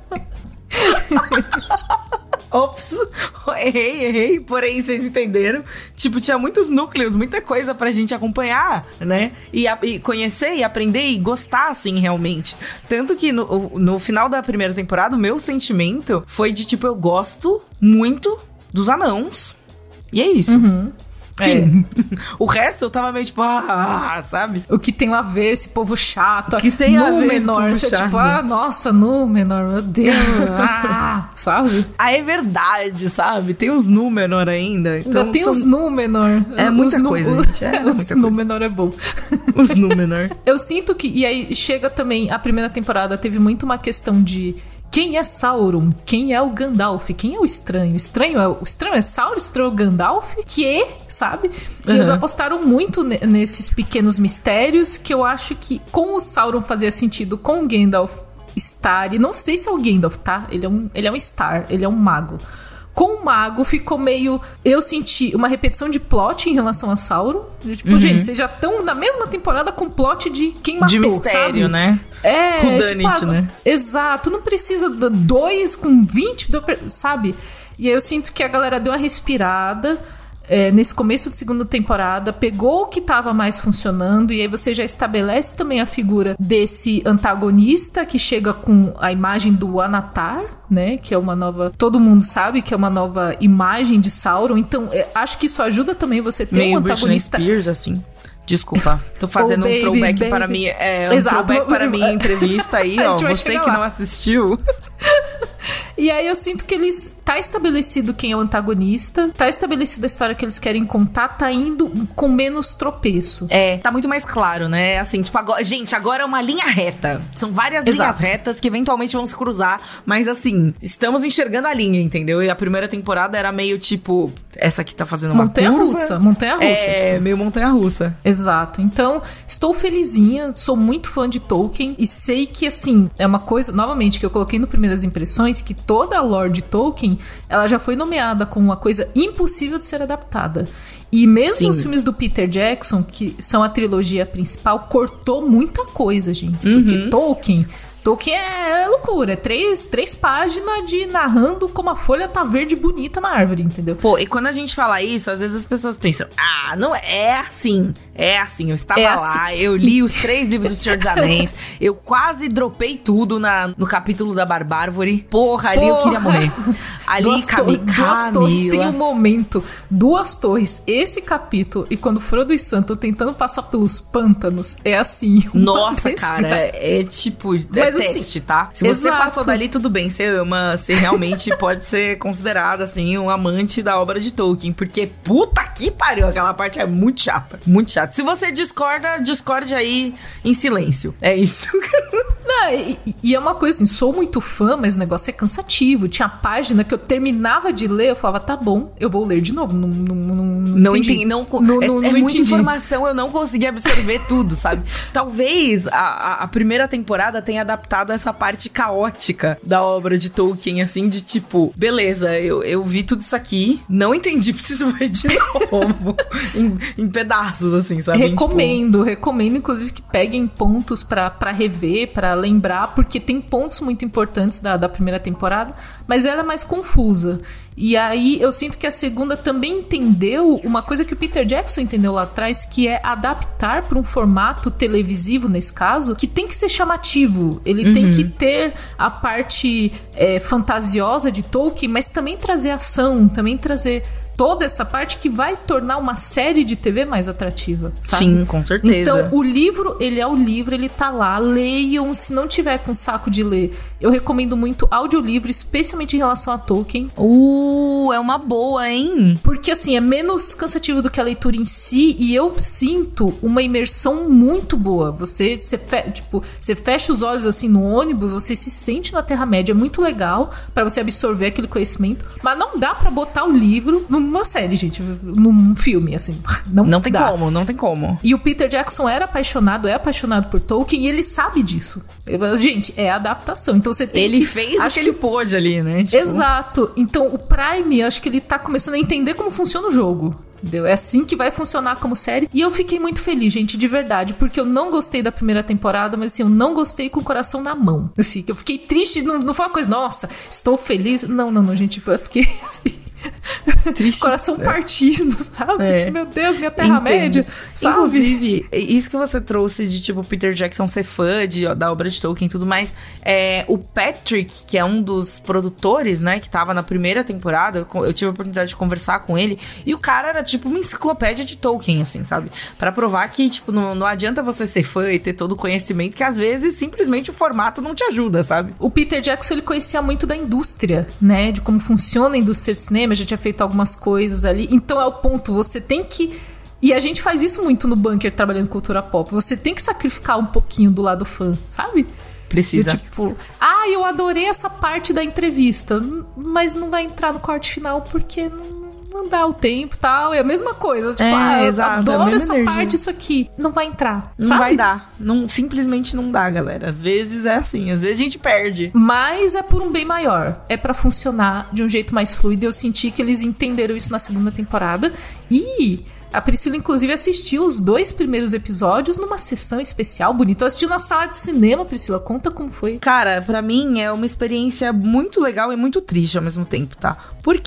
Speaker 1: Ops, errei, errei, porém vocês entenderam. Tipo, tinha muitos núcleos, muita coisa pra gente acompanhar, né? E, a, e conhecer, e aprender, e gostar, assim, realmente. Tanto que no, no final da primeira temporada, o meu sentimento foi de, tipo, eu gosto muito dos anãos. E é isso.
Speaker 2: Uhum.
Speaker 1: É. O resto eu tava meio tipo, ah, sabe?
Speaker 2: O que tem a ver esse povo chato.
Speaker 1: O que tem a ver esse
Speaker 2: Númenor,
Speaker 1: povo
Speaker 2: você
Speaker 1: chato.
Speaker 2: tipo, ah, nossa, Númenor, meu Deus. ah, sabe?
Speaker 1: Ah, é verdade, sabe? Tem os Númenor ainda. Então
Speaker 2: Ainda tem
Speaker 1: são...
Speaker 2: os Númenor.
Speaker 1: É muita
Speaker 2: os
Speaker 1: coisa,
Speaker 2: nu...
Speaker 1: gente. É muita
Speaker 2: os
Speaker 1: coisa.
Speaker 2: Númenor é bom.
Speaker 1: Os Númenor.
Speaker 2: Eu sinto que... E aí chega também... A primeira temporada teve muito uma questão de... Quem é Sauron? Quem é o Gandalf? Quem é o estranho? O estranho é o, o estranho é Sauron? O estranho é o Gandalf? Que, sabe? E
Speaker 1: uhum.
Speaker 2: eles apostaram muito ne- nesses pequenos mistérios que eu acho que com o Sauron fazia sentido, com o Gandalf estar... E não sei se é o Gandalf, tá? Ele é um, ele é um Star, ele é um mago. Com o mago ficou meio... Eu senti uma repetição de plot em relação a Sauron. Tipo,
Speaker 1: uhum.
Speaker 2: gente, vocês já estão na mesma temporada com plot de quem matou,
Speaker 1: de mistério,
Speaker 2: sabe?
Speaker 1: né?
Speaker 2: É,
Speaker 1: Whodunit,
Speaker 2: tipo, ah,
Speaker 1: né?
Speaker 2: Exato, não precisa de dois com vinte, sabe? E aí eu sinto que a galera deu uma respirada... É, nesse começo de segunda temporada, pegou o que estava mais funcionando, e aí você já estabelece também a figura desse antagonista que chega com a imagem do Anatar, né, que é uma nova, todo mundo sabe que é uma nova imagem de Sauron, então é, acho que isso ajuda também você ter
Speaker 1: meio
Speaker 2: um antagonista...
Speaker 1: Britney Spears, assim. Desculpa, tô fazendo
Speaker 2: oh, baby,
Speaker 1: um throwback
Speaker 2: baby.
Speaker 1: para mim, é, um
Speaker 2: Exato.
Speaker 1: throwback para minha entrevista aí, ó, você que
Speaker 2: lá.
Speaker 1: não assistiu,
Speaker 2: E aí eu sinto que eles... Tá estabelecido quem é o antagonista, tá estabelecida a história que eles querem contar, tá indo com menos tropeço.
Speaker 1: É, tá muito mais claro, né? Assim, tipo, agora... Gente, agora é uma linha reta. São várias
Speaker 2: Exato.
Speaker 1: linhas retas que eventualmente vão se cruzar, mas assim, estamos enxergando a linha, entendeu? E a primeira temporada era meio tipo... Essa aqui tá fazendo uma
Speaker 2: montanha-russa, montanha-russa.
Speaker 1: É, tipo. meio montanha-russa.
Speaker 2: Exato. Então, estou felizinha, sou muito fã de Tolkien e sei que, assim, é uma coisa, novamente, que eu coloquei no Primeiras Impressões, que toda a lore de Tolkien, ela já foi nomeada como uma coisa impossível de ser adaptada. E mesmo
Speaker 1: Sim.
Speaker 2: os filmes do Peter Jackson, que são a trilogia principal, cortou muita coisa, gente.
Speaker 1: Uhum.
Speaker 2: Porque Tolkien... Tolkien é loucura, é três, três páginas de narrando como a folha tá verde bonita na árvore, entendeu?
Speaker 1: Pô, e quando a gente fala isso, às vezes as pessoas pensam, ah, não é assim, é assim, eu estava
Speaker 2: É
Speaker 1: lá,
Speaker 2: assim.
Speaker 1: eu li os três livros do Senhor dos Anéis, eu quase dropei tudo na, no capítulo da Barbárvore, porra, ali
Speaker 2: Porra.
Speaker 1: eu queria morrer. Ali,
Speaker 2: Duas,
Speaker 1: Cami,
Speaker 2: to- duas torres tem um
Speaker 1: Camila.
Speaker 2: momento. Duas torres, esse capítulo, e quando Frodo e Sam estão tentando passar pelos pântanos, é assim. uma
Speaker 1: Nossa,
Speaker 2: vez
Speaker 1: cara,
Speaker 2: que-
Speaker 1: é, é tipo, é
Speaker 2: Mas, assim,
Speaker 1: teste, tá? Se você
Speaker 2: exato.
Speaker 1: passou dali, tudo bem, você ama, você realmente pode ser considerado, assim, um amante da obra de Tolkien, porque puta que pariu, aquela parte é muito chata, muito chata. Se você discorda, discorde aí em silêncio, é isso.
Speaker 2: Não, e, e é uma coisa assim, sou muito fã, mas o negócio é cansativo. Tinha página que eu terminava de ler, eu falava, tá bom, eu vou ler de novo. Não, não, não,
Speaker 1: Não
Speaker 2: entendi.
Speaker 1: entendi, não,
Speaker 2: Não-
Speaker 1: é,
Speaker 2: não-
Speaker 1: é
Speaker 2: não
Speaker 1: muita
Speaker 2: entendi.
Speaker 1: informação, eu não consegui absorver tudo, sabe? Talvez a, a, a primeira temporada tenha adaptado essa parte caótica da obra de Tolkien, assim, de tipo, beleza, eu, eu vi tudo isso aqui, não entendi, preciso ver de novo, em, em pedaços, assim, sabe?
Speaker 2: Recomendo, tipo... recomendo, inclusive, que peguem pontos pra, pra rever, pra lembrar, porque tem pontos muito importantes da, da primeira temporada, mas ela é mais confusa. E aí eu sinto que a segunda também entendeu uma coisa que o Peter Jackson entendeu lá atrás, que é adaptar para um formato televisivo, nesse caso, que tem que ser chamativo. Ele
Speaker 1: Uhum.
Speaker 2: tem que ter a parte é, fantasiosa de Tolkien, mas também trazer ação, também trazer toda essa parte que vai tornar uma série de T V mais atrativa, sabe?
Speaker 1: Sim, com certeza.
Speaker 2: Então, o livro, ele é o livro, ele tá lá, leiam, se não tiver com saco de ler, eu recomendo muito audiolivro, especialmente em relação a Tolkien.
Speaker 1: Uh, é uma boa, hein?
Speaker 2: Porque, assim, é menos cansativo do que a leitura em si, e eu sinto uma imersão muito boa. Você, você, fe- tipo, você fecha os olhos, assim, no ônibus, você se sente na Terra-média, é muito legal pra você absorver aquele conhecimento, mas não dá pra botar o livro numa série, gente, num filme, assim. Não,
Speaker 1: Não tem
Speaker 2: dá.
Speaker 1: como, não tem como.
Speaker 2: E o Peter Jackson era apaixonado, é apaixonado por Tolkien, e ele sabe disso. Eu- gente, é adaptação, então você tem
Speaker 1: Ele
Speaker 2: que...
Speaker 1: fez o
Speaker 2: acho
Speaker 1: que ele pôde ali, né? Tipo,
Speaker 2: Exato. Então, o Prime, acho que ele tá começando a entender como funciona o jogo. Entendeu? É assim que vai funcionar como série. E eu fiquei muito feliz, gente, de verdade. Porque eu não gostei da primeira temporada, mas assim, eu não gostei com o coração na mão. Assim, que eu fiquei triste, não, não foi uma coisa, nossa, estou feliz. Não, não, não, gente, eu fiquei assim...
Speaker 1: Triste.
Speaker 2: Coração
Speaker 1: É.
Speaker 2: partido, sabe?
Speaker 1: É.
Speaker 2: Meu Deus, minha Terra-média. Sabe?
Speaker 1: Inclusive, isso que você trouxe de, tipo, Peter Jackson ser fã de, da obra de Tolkien e tudo mais, é, o Patrick, que é um dos produtores, né, que tava na primeira temporada, eu, eu tive a oportunidade de conversar com ele, e o cara era, tipo, uma enciclopédia de Tolkien, assim, sabe? Pra provar que, tipo, não, não adianta você ser fã e ter todo o conhecimento, que às vezes, simplesmente, o formato não te ajuda, sabe?
Speaker 2: O Peter Jackson, ele conhecia muito da indústria, né? De como funciona a indústria de cinema, já tinha feito algumas coisas ali. Então é o ponto, você tem que... E a gente faz isso muito no Bunker, trabalhando em cultura pop. Você tem que sacrificar um pouquinho do lado fã, sabe?
Speaker 1: Precisa.
Speaker 2: Eu, tipo, ah, eu adorei essa parte da entrevista, mas não vai entrar no corte final porque não... não dá o tempo e tal, é a mesma coisa. Tipo,
Speaker 1: É,
Speaker 2: ah, eu
Speaker 1: exato,
Speaker 2: adoro
Speaker 1: a mesma
Speaker 2: essa
Speaker 1: energia.
Speaker 2: parte disso aqui. Não vai entrar,
Speaker 1: Não
Speaker 2: sabe?
Speaker 1: vai dar. Não, simplesmente não dá, galera. Às vezes é assim, às vezes a gente perde.
Speaker 2: Mas é por um bem maior. É pra funcionar de um jeito mais fluido. Eu senti que eles entenderam isso na segunda temporada. E... a Priscila, inclusive, assistiu os dois primeiros episódios numa sessão especial bonita. Eu assisti na sala de cinema, Priscila. Conta como foi.
Speaker 1: Cara, pra mim é uma experiência muito legal e muito triste ao mesmo tempo, tá? Por quê?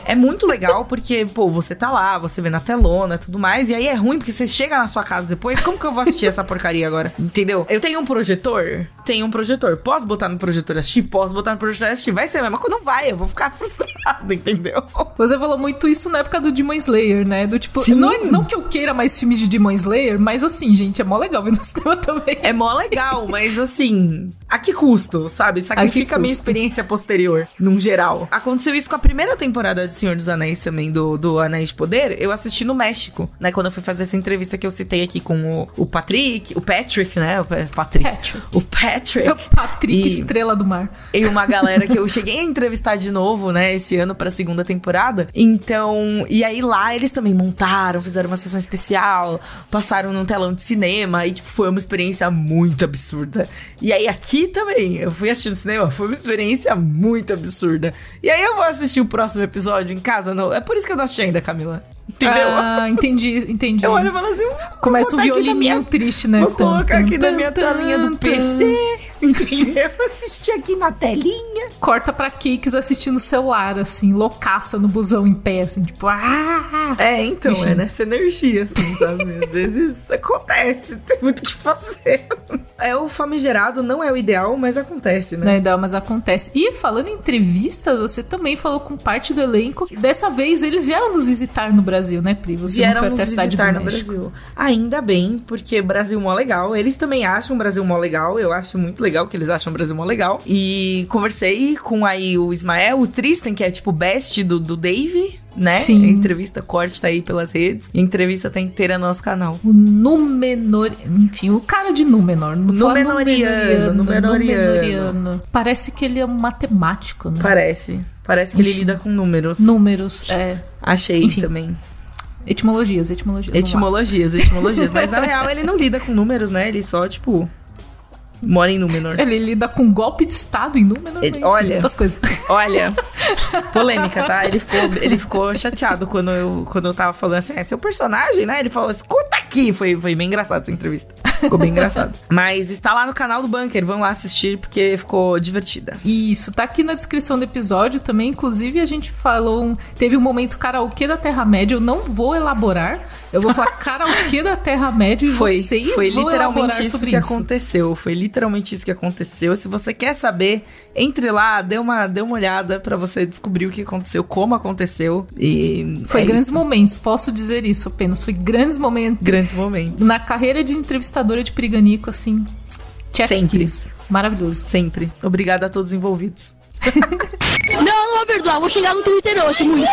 Speaker 1: É muito legal porque, pô, você tá lá, você vê na telona e tudo mais, e aí é ruim porque você chega na sua casa depois, como que eu vou assistir essa porcaria agora? Entendeu? Eu tenho um projetor, tenho um projetor. Posso botar no projetor assistir? Posso botar no projetor assistir? Vai ser a mesma coisa, não vai, eu vou ficar frustrado, entendeu?
Speaker 2: Você falou muito isso na época do Demon Slayer, né? Do tipo,
Speaker 1: Sim.
Speaker 2: não, não que eu queira mais filmes de Demon Slayer, mas assim, gente, é mó legal ver no cinema também.
Speaker 1: É mó legal, mas assim, a que custo, sabe? Sacrifica a minha experiência posterior, num geral. Aconteceu isso com a primeira temporada de Senhor dos Anéis também, do, do Anéis de Poder. Eu assisti no México, né? Quando eu fui fazer essa entrevista que eu citei aqui com o, o Patrick, o Patrick, né? O Patrick.
Speaker 2: Patrick.
Speaker 1: O Patrick.
Speaker 2: É o Patrick,
Speaker 1: e,
Speaker 2: Estrela do Mar.
Speaker 1: E uma galera que eu cheguei a entrevistar de novo, né? Esse ano pra segunda temporada. Então, e aí lá eles também montaram, fizeram uma sessão especial, passaram num telão de cinema e, tipo, foi uma experiência muito absurda. E aí aqui também, eu fui assistir no cinema, foi uma experiência muito absurda. E aí eu vou assistir o próximo episódio em casa, não. É por isso que eu não assisti ainda, Camila. Entendeu?
Speaker 2: Ah, entendi, entendi.
Speaker 1: Eu olho e falo assim...
Speaker 2: Começa o violininho minha... triste, né?
Speaker 1: Vou colocar aqui na minha
Speaker 2: tan,
Speaker 1: telinha do P C... Entendeu? Assistir aqui na telinha.
Speaker 2: Corta pra Cakes assistindo no celular, assim, loucaça no busão em pé, assim, tipo... Ah!
Speaker 1: É, então,
Speaker 2: Enfim.
Speaker 1: É nessa energia, assim, sabe? Às vezes acontece, tem muito o que fazer. É o famigerado, não é o ideal, mas acontece, né?
Speaker 2: Não é ideal, mas acontece. E falando em entrevistas, você também falou com parte do elenco. Dessa vez, eles vieram nos visitar no Brasil, né, Pri? Você
Speaker 1: vieram
Speaker 2: não foi
Speaker 1: nos
Speaker 2: até a cidade
Speaker 1: visitar
Speaker 2: do
Speaker 1: no
Speaker 2: México.
Speaker 1: Brasil. Ainda bem, porque Brasil mó legal. Eles também acham o Brasil mó legal. Eu acho muito legal que eles acham o Brasil mó legal. E conversei com aí o Ismael, o Tristan, que é tipo o best do, do Dave, né?
Speaker 2: Sim.
Speaker 1: A entrevista corte tá aí pelas redes. E a entrevista tá inteira no nosso canal.
Speaker 2: O Númenor... Enfim, o cara de Númenor.
Speaker 1: Númenoriano.
Speaker 2: Númenoriano. Parece que ele é um matemático, né?
Speaker 1: Parece. Parece que
Speaker 2: Enfim.
Speaker 1: ele lida com números.
Speaker 2: Números, é.
Speaker 1: Achei
Speaker 2: Enfim.
Speaker 1: também.
Speaker 2: Etimologias, etimologias.
Speaker 1: Etimologias, etimologias. Mas na real ele não lida com números, né? Ele só, tipo... mora em Númenor.
Speaker 2: Ele lida com golpe de estado em Númenor.
Speaker 1: Ele,
Speaker 2: enfim,
Speaker 1: olha,
Speaker 2: outras coisas.
Speaker 1: Olha, polêmica, tá? Ele ficou, ele ficou chateado quando eu, quando eu tava falando assim, é seu personagem, né? Ele falou, escuta aqui. Foi, foi bem engraçado essa entrevista. Ficou bem engraçado. Mas está lá no canal do Bunker, vão lá assistir porque ficou divertida.
Speaker 2: Isso, tá aqui na descrição do episódio também. Inclusive, a gente falou, um, teve um momento karaokê da Terra-média. Eu não vou elaborar. Eu vou falar karaokê da Terra-média e
Speaker 1: foi,
Speaker 2: vocês
Speaker 1: foi
Speaker 2: vão
Speaker 1: literalmente
Speaker 2: elaborar
Speaker 1: isso
Speaker 2: sobre
Speaker 1: que
Speaker 2: isso.
Speaker 1: aconteceu. Foi literalmente isso que aconteceu. Se você quer saber, entre lá, dê uma, dê uma olhada pra você descobrir o que aconteceu, como aconteceu. E
Speaker 2: foi
Speaker 1: é
Speaker 2: grandes
Speaker 1: isso.
Speaker 2: momentos, posso dizer isso apenas. Foi grandes momentos.
Speaker 1: Grandes momentos.
Speaker 2: Na carreira de entrevistadora de Periganico, assim, check
Speaker 1: Sempre.
Speaker 2: skills. Maravilhoso.
Speaker 1: Sempre. Obrigada a todos os envolvidos.
Speaker 5: Não, não vou perdoar. Vou chegar no Twitter hoje, muito.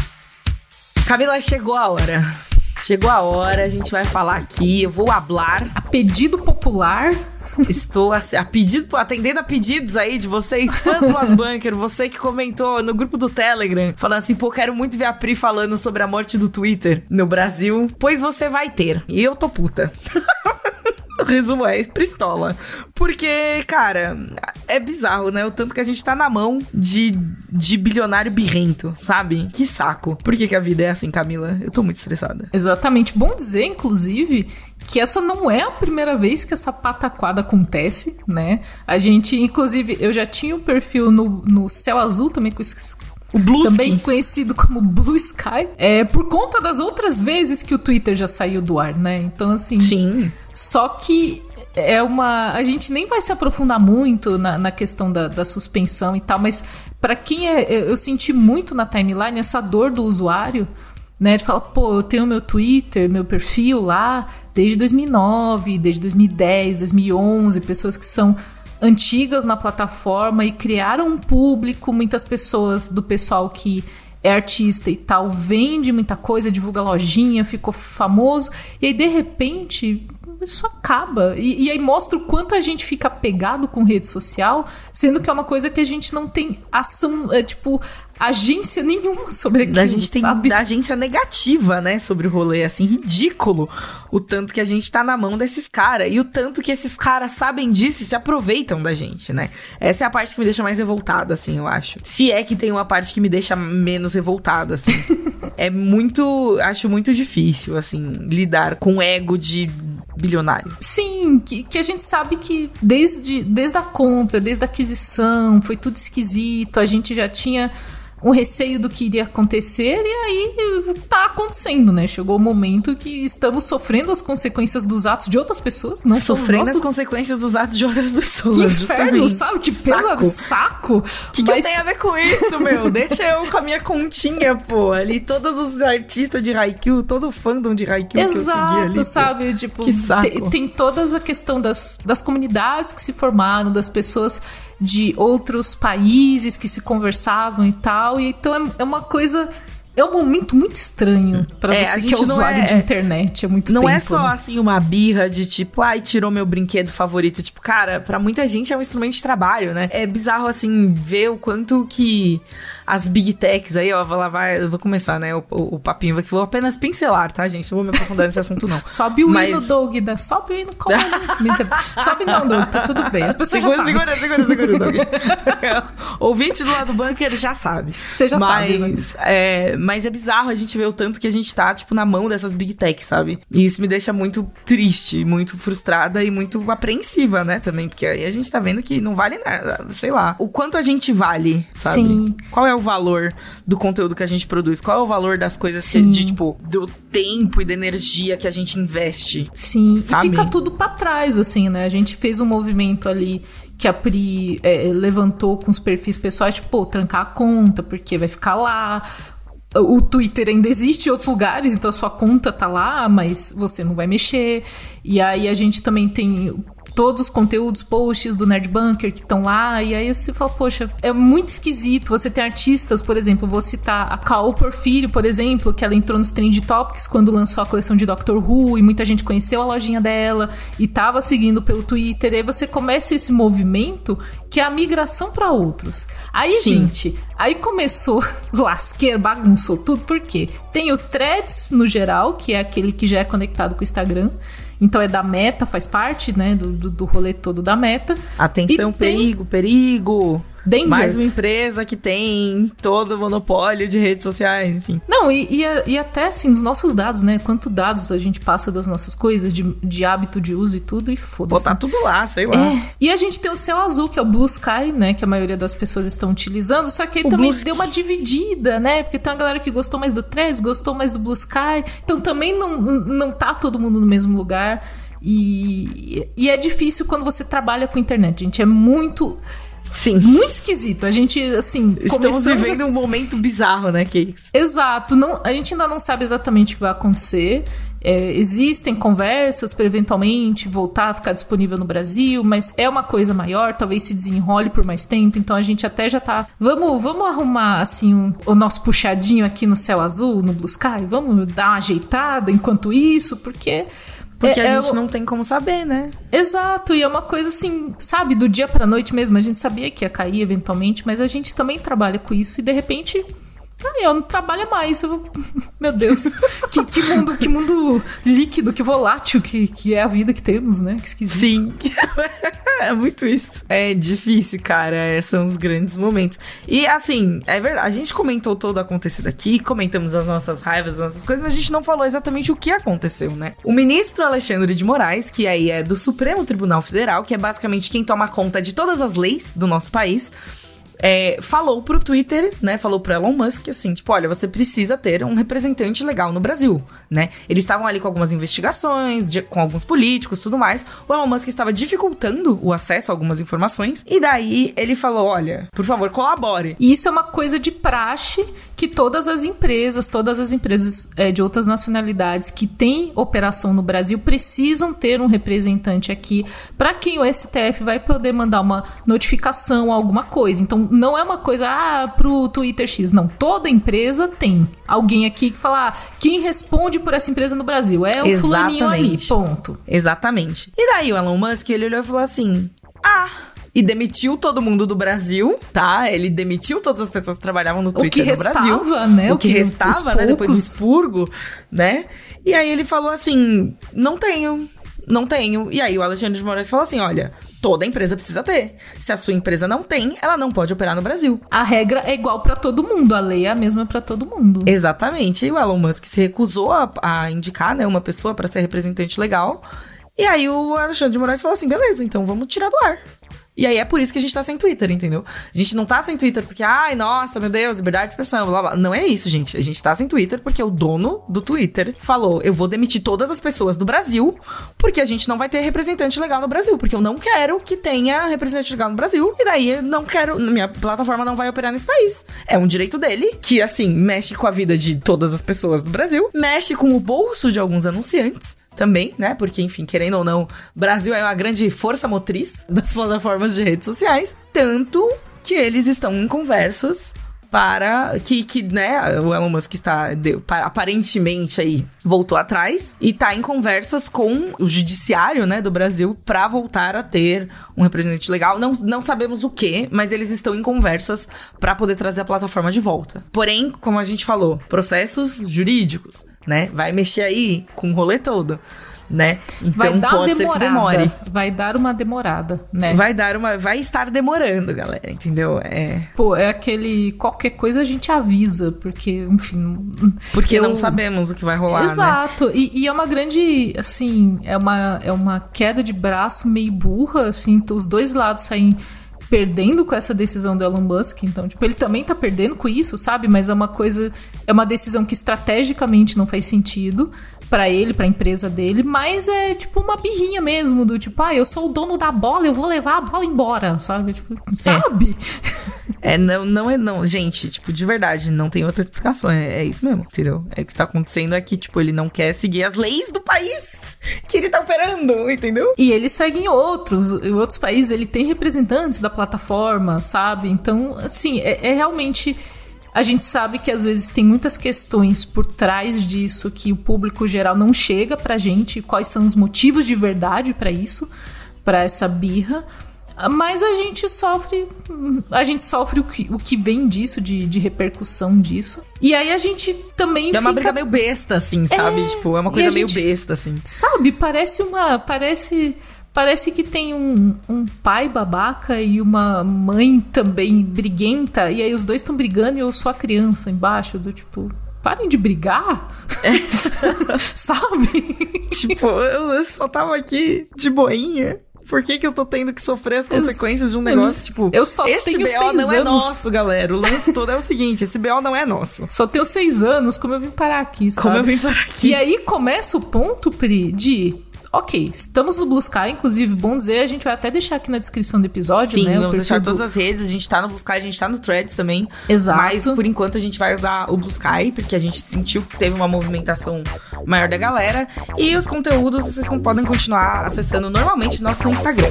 Speaker 1: Camila, chegou a hora. Chegou a hora, a gente vai falar aqui, eu vou hablar.
Speaker 2: A pedido popular...
Speaker 1: Estou a, a pedido, atendendo a pedidos aí de vocês, fãs lá do Bunker, você que comentou no grupo do Telegram, falando assim, pô, quero muito ver a Pri falando sobre a morte do Twitter no Brasil, pois você vai ter. E eu tô puta. O resumo é pistola. Porque, cara, é bizarro, né? O tanto que a gente tá na mão de, de bilionário birrento, sabe? Que saco. Por que que a vida é assim, Camila? Eu tô muito estressada.
Speaker 2: Exatamente. Bom dizer, inclusive, que essa não é a primeira vez que essa pataquada acontece, né? A gente, inclusive, eu já tinha um perfil no, no Céu Azul, também com
Speaker 1: o Blue
Speaker 2: também
Speaker 1: Sky.
Speaker 2: conhecido como Blue Sky, é por conta das outras vezes que o Twitter já saiu do ar, né? Então, assim...
Speaker 1: Sim.
Speaker 2: Só que é uma... A gente nem vai se aprofundar muito na, na questão da, da suspensão e tal, mas pra quem é... Eu senti muito na timeline essa dor do usuário, né? De falar, pô, eu tenho meu Twitter, meu perfil lá desde dois mil e nove, desde dois mil e dez, dois mil e onze, pessoas que são antigas na plataforma e criaram um público, muitas pessoas do pessoal que é artista e tal, vende muita coisa, divulga lojinha, ficou famoso, e aí de repente isso acaba, e, e aí mostra o quanto a gente fica apegado com rede social, sendo que é uma coisa que a gente não tem ação, é, tipo, agência nenhuma sobre aquilo,
Speaker 1: a gente tem
Speaker 2: sabe?
Speaker 1: agência negativa, né, sobre o rolê, assim, ridículo o tanto que a gente tá na mão desses caras, e o tanto que esses caras sabem disso e se aproveitam da gente, né, essa é a parte que me deixa mais revoltado, assim, eu acho, se é que tem uma parte que me deixa menos revoltado, assim, é muito, acho muito difícil, assim, lidar com o ego de bilionário.
Speaker 2: Sim, que, que a gente sabe que desde, desde a compra, desde a aquisição, foi tudo esquisito, a gente já tinha um receio do que iria acontecer, e aí tá acontecendo, né? Chegou o momento que estamos sofrendo as consequências dos atos de outras pessoas, não
Speaker 1: sofrendo
Speaker 2: nossos...
Speaker 1: as consequências dos atos de outras pessoas.
Speaker 2: Que
Speaker 1: inferno,
Speaker 2: justamente. Sabe? Que pesado, saco.
Speaker 1: O que,
Speaker 2: Mas...
Speaker 1: que tem a ver com isso, meu? Deixa eu com a minha continha, pô. Ali, todos os artistas de Haikyuu, todo o fandom de Haikyuu
Speaker 2: Exato,
Speaker 1: que eu segui ali.
Speaker 2: Exato, sabe? Tipo,
Speaker 1: que saco.
Speaker 2: Tem, tem toda a questão das, das comunidades que se formaram, das pessoas de outros países que se conversavam e tal. E então é, é uma coisa... É um momento muito estranho pra
Speaker 1: é,
Speaker 2: você que é usuário é, de internet há muito
Speaker 1: não
Speaker 2: tempo.
Speaker 1: Não é só,
Speaker 2: né?
Speaker 1: assim, uma birra de tipo, ai, tirou meu brinquedo favorito. Tipo, cara, pra muita gente é um instrumento de trabalho, né? É bizarro, assim, ver o quanto que as big techs aí, ó, vou lá, vai, eu vou começar, né, o, o, o papinho aqui. Vou apenas pincelar, tá, gente? Não vou me aprofundar nesse assunto, não.
Speaker 2: Sobe o
Speaker 1: Mas...
Speaker 2: hino, Doug, da... sobe o hino, como é? Sobe não, Doug, tá tudo bem. As pessoas
Speaker 1: segura,
Speaker 2: já
Speaker 1: segura, segura, segura, Doug. Ouvinte do lado do bunker já sabe.
Speaker 2: Você já
Speaker 1: mas,
Speaker 2: sabe, né?
Speaker 1: é, mas é bizarro a gente ver o tanto que a gente tá, tipo, na mão dessas big techs, sabe? E isso me deixa muito triste, muito frustrada e muito apreensiva, né, também. Porque aí a gente tá vendo que não vale nada, sei lá. O quanto a gente vale, sabe?
Speaker 2: Sim.
Speaker 1: Qual é o valor do conteúdo que a gente produz? Qual é o valor das coisas que, de, tipo, do tempo e da energia que a gente investe?
Speaker 2: Sim,
Speaker 1: sabe?
Speaker 2: E fica tudo pra trás, assim, né? A gente fez um movimento ali que a Pri é, levantou com os perfis pessoais, tipo, pô, trancar a conta, porque vai ficar lá. O Twitter ainda existe em outros lugares, então a sua conta tá lá, mas você não vai mexer. E aí a gente também tem... todos os conteúdos, posts do Nerd Bunker que estão lá, e aí você fala, poxa, é muito esquisito. Você tem artistas, por exemplo, vou citar a Caô Porfírio, por exemplo, que ela entrou nos Trend Topics quando lançou a coleção de Doctor Who, e muita gente conheceu a lojinha dela e tava seguindo pelo Twitter, e aí você começa esse movimento que é a migração para outros. Aí, Sim. gente, aí começou lasqueira, bagunçou tudo, por quê? Tem o Threads, no geral, que é aquele que já é conectado com o Instagram. Então é da Meta, faz parte, né, do, do, do rolê todo da Meta.
Speaker 1: Atenção, tem... perigo, perigo.
Speaker 2: Danger.
Speaker 1: Mais uma empresa que tem todo o monopólio de redes sociais, enfim.
Speaker 2: Não, e, e, e até assim, os nossos dados, né? Quanto dados a gente passa das nossas coisas, de, de hábito de uso e tudo, e foda-se.
Speaker 1: Botar tudo lá, sei lá.
Speaker 2: É. E a gente tem o Céu Azul, que é o Blue Sky, né? Que a maioria das pessoas estão utilizando. Só que aí o também Blue deu uma dividida, né? Porque tem uma galera que gostou mais do Threads, gostou mais do Blue Sky. Então também não, não tá todo mundo no mesmo lugar. E, e é difícil quando você trabalha com internet, gente. É muito...
Speaker 1: Sim.
Speaker 2: Muito esquisito. A gente, assim...
Speaker 1: Estamos vivendo a... um momento bizarro, né, Cakes?
Speaker 2: Exato. Não, a gente ainda não sabe exatamente o que vai acontecer. É, existem conversas para eventualmente voltar a ficar disponível no Brasil, mas é uma coisa maior, talvez se desenrole por mais tempo. Então a gente até já tá... Vamos, vamos arrumar, assim, um, o nosso puxadinho aqui no Céu Azul, no Blue Sky? Vamos dar uma ajeitada enquanto isso, porque...
Speaker 1: Porque
Speaker 2: é,
Speaker 1: a gente
Speaker 2: é,
Speaker 1: não tem como saber, né?
Speaker 2: Exato, e é uma coisa assim, sabe, do dia pra noite mesmo. A gente sabia que ia cair eventualmente, mas a gente também trabalha com isso e de repente... Ah, eu não trabalho mais. Eu... Meu Deus, que, que, mundo, que mundo líquido, que volátil que, que é a vida que temos, né? Que esquisito.
Speaker 1: Sim, é muito isso. É difícil, cara. É, são os grandes momentos. E assim, é verdade, a gente comentou todo o acontecido aqui, comentamos as nossas raivas, as nossas coisas, mas a gente não falou exatamente o que aconteceu, né? O ministro Alexandre de Moraes, que aí é do Supremo Tribunal Federal, que é basicamente quem toma conta de todas as leis do nosso país, É, falou pro Twitter, né, falou pro Elon Musk, assim, tipo, olha, você precisa ter um representante legal no Brasil, né? Eles estavam ali com algumas investigações, de, com alguns políticos e tudo mais. O Elon Musk estava dificultando o acesso a algumas informações, e daí ele falou, olha, por favor, colabore.
Speaker 2: E isso é uma coisa de praxe que todas as empresas, todas as empresas é, de outras nacionalidades que têm operação no Brasil precisam ter um representante aqui, para quem o S T F vai poder mandar uma notificação, alguma coisa. Então, não é uma coisa, ah, pro Twitter X. Não, toda empresa tem alguém aqui que fala, ah, quem responde por essa empresa no Brasil é o
Speaker 1: Exatamente.
Speaker 2: fulaninho ali, ponto.
Speaker 1: Exatamente. E daí o Elon Musk, ele olhou e falou assim, ah... E demitiu todo mundo do Brasil, tá? Ele demitiu todas as pessoas que trabalhavam no Twitter no Brasil.
Speaker 2: O que restava, né?
Speaker 1: O que restava, né? Depois do expurgo, né? E aí ele falou assim, não tenho, não tenho. E aí o Alexandre de Moraes falou assim, olha... Toda empresa precisa ter. Se a sua empresa não tem, ela não pode operar no Brasil.
Speaker 2: A regra é igual pra todo mundo. A lei é a mesma pra todo mundo.
Speaker 1: Exatamente. E o Elon Musk se recusou a, a indicar, né, uma pessoa pra ser representante legal. E aí o Alexandre de Moraes falou assim, beleza, então vamos tirar do ar. E aí é por isso que a gente tá sem Twitter, entendeu? A gente não tá sem Twitter porque, ai, nossa, meu Deus, liberdade de expressão, blá, blá. Não é isso, gente. A gente tá sem Twitter porque o dono do Twitter falou, eu vou demitir todas as pessoas do Brasil porque a gente não vai ter representante legal no Brasil, porque eu não quero que tenha representante legal no Brasil, e daí eu não quero, minha plataforma não vai operar nesse país. É um direito dele, que, assim, mexe com a vida de todas as pessoas do Brasil, mexe com o bolso de alguns anunciantes, também, né? Porque, enfim, querendo ou não, Brasil é uma grande força motriz das plataformas de redes sociais. Tanto que eles estão em conversas para... Que, que né, o Elon Musk está, deu, aparentemente, aí, voltou atrás. E tá em conversas com o judiciário, né, do Brasil para voltar a ter um representante legal. Não, não sabemos o quê, mas eles estão em conversas para poder trazer a plataforma de volta. Porém, como a gente falou, processos jurídicos, né? Vai mexer aí com o rolê todo, né? Então
Speaker 2: vai dar
Speaker 1: pode
Speaker 2: uma demorada,
Speaker 1: ser que demore.
Speaker 2: Vai dar uma demorada, né?
Speaker 1: Vai dar uma... Vai estar demorando, galera, entendeu? É...
Speaker 2: Pô, é aquele... Qualquer coisa a gente avisa, porque, enfim...
Speaker 1: Porque
Speaker 2: eu...
Speaker 1: não sabemos o que vai rolar,
Speaker 2: Exato.
Speaker 1: né?
Speaker 2: E, e é uma grande, assim... É uma, é uma queda de braço meio burra, assim. Os dois lados saem perdendo com essa decisão do Elon Musk. Então, tipo, ele também tá perdendo com isso, sabe? Mas é uma coisa... É uma decisão que estrategicamente não faz sentido pra ele, pra empresa dele, mas é tipo uma birrinha mesmo, do tipo, ah, eu sou o dono da bola, eu vou levar a bola embora, sabe? Tipo, sabe?
Speaker 1: É, é não, não é, não, gente, tipo, de verdade, não tem outra explicação, é, é isso mesmo, entendeu? É o que tá acontecendo é que, tipo, ele não quer seguir as leis do país que ele tá operando, entendeu?
Speaker 2: E ele segue em outros, em outros países, ele tem representantes da plataforma, sabe? Então, assim, é, é realmente... A gente sabe que às vezes tem muitas questões por trás disso que o público geral não chega pra gente, quais são os motivos de verdade pra isso, pra essa birra, mas a gente sofre a gente sofre o que, o que vem disso, de, de repercussão disso. E aí a gente também
Speaker 1: é
Speaker 2: fica...
Speaker 1: uma briga meio besta, assim, sabe?
Speaker 2: É,
Speaker 1: tipo, é uma coisa meio
Speaker 2: gente,
Speaker 1: besta, assim.
Speaker 2: Sabe, parece uma... Parece... Parece que tem um, um pai babaca e uma mãe também briguenta, e aí os dois estão brigando e eu sou a criança embaixo, do tipo, parem de brigar, é. Sabe?
Speaker 1: Tipo, eu só tava aqui de boinha. Por que que eu tô tendo que sofrer as consequências de um negócio, tipo...
Speaker 2: Eu só
Speaker 1: esse
Speaker 2: tenho
Speaker 1: B O
Speaker 2: seis
Speaker 1: não é
Speaker 2: anos.
Speaker 1: nosso, galera. O lance todo é o seguinte, esse B O não é nosso.
Speaker 2: Só tenho seis anos, como eu vim parar aqui, sabe?
Speaker 1: Como eu vim parar aqui.
Speaker 2: E aí começa o ponto, Pri, de... Ok, estamos no Blue Sky, inclusive, bom dizer, a gente vai até deixar aqui na descrição do episódio,
Speaker 1: Sim,
Speaker 2: né?
Speaker 1: vamos deixar
Speaker 2: do...
Speaker 1: todas as redes, a gente tá no Blue Sky, a gente tá no Threads também.
Speaker 2: Exato.
Speaker 1: Mas, por enquanto, a gente vai usar o Blue Sky, porque a gente sentiu que teve uma movimentação maior da galera. E os conteúdos vocês podem continuar acessando normalmente no nosso Instagram.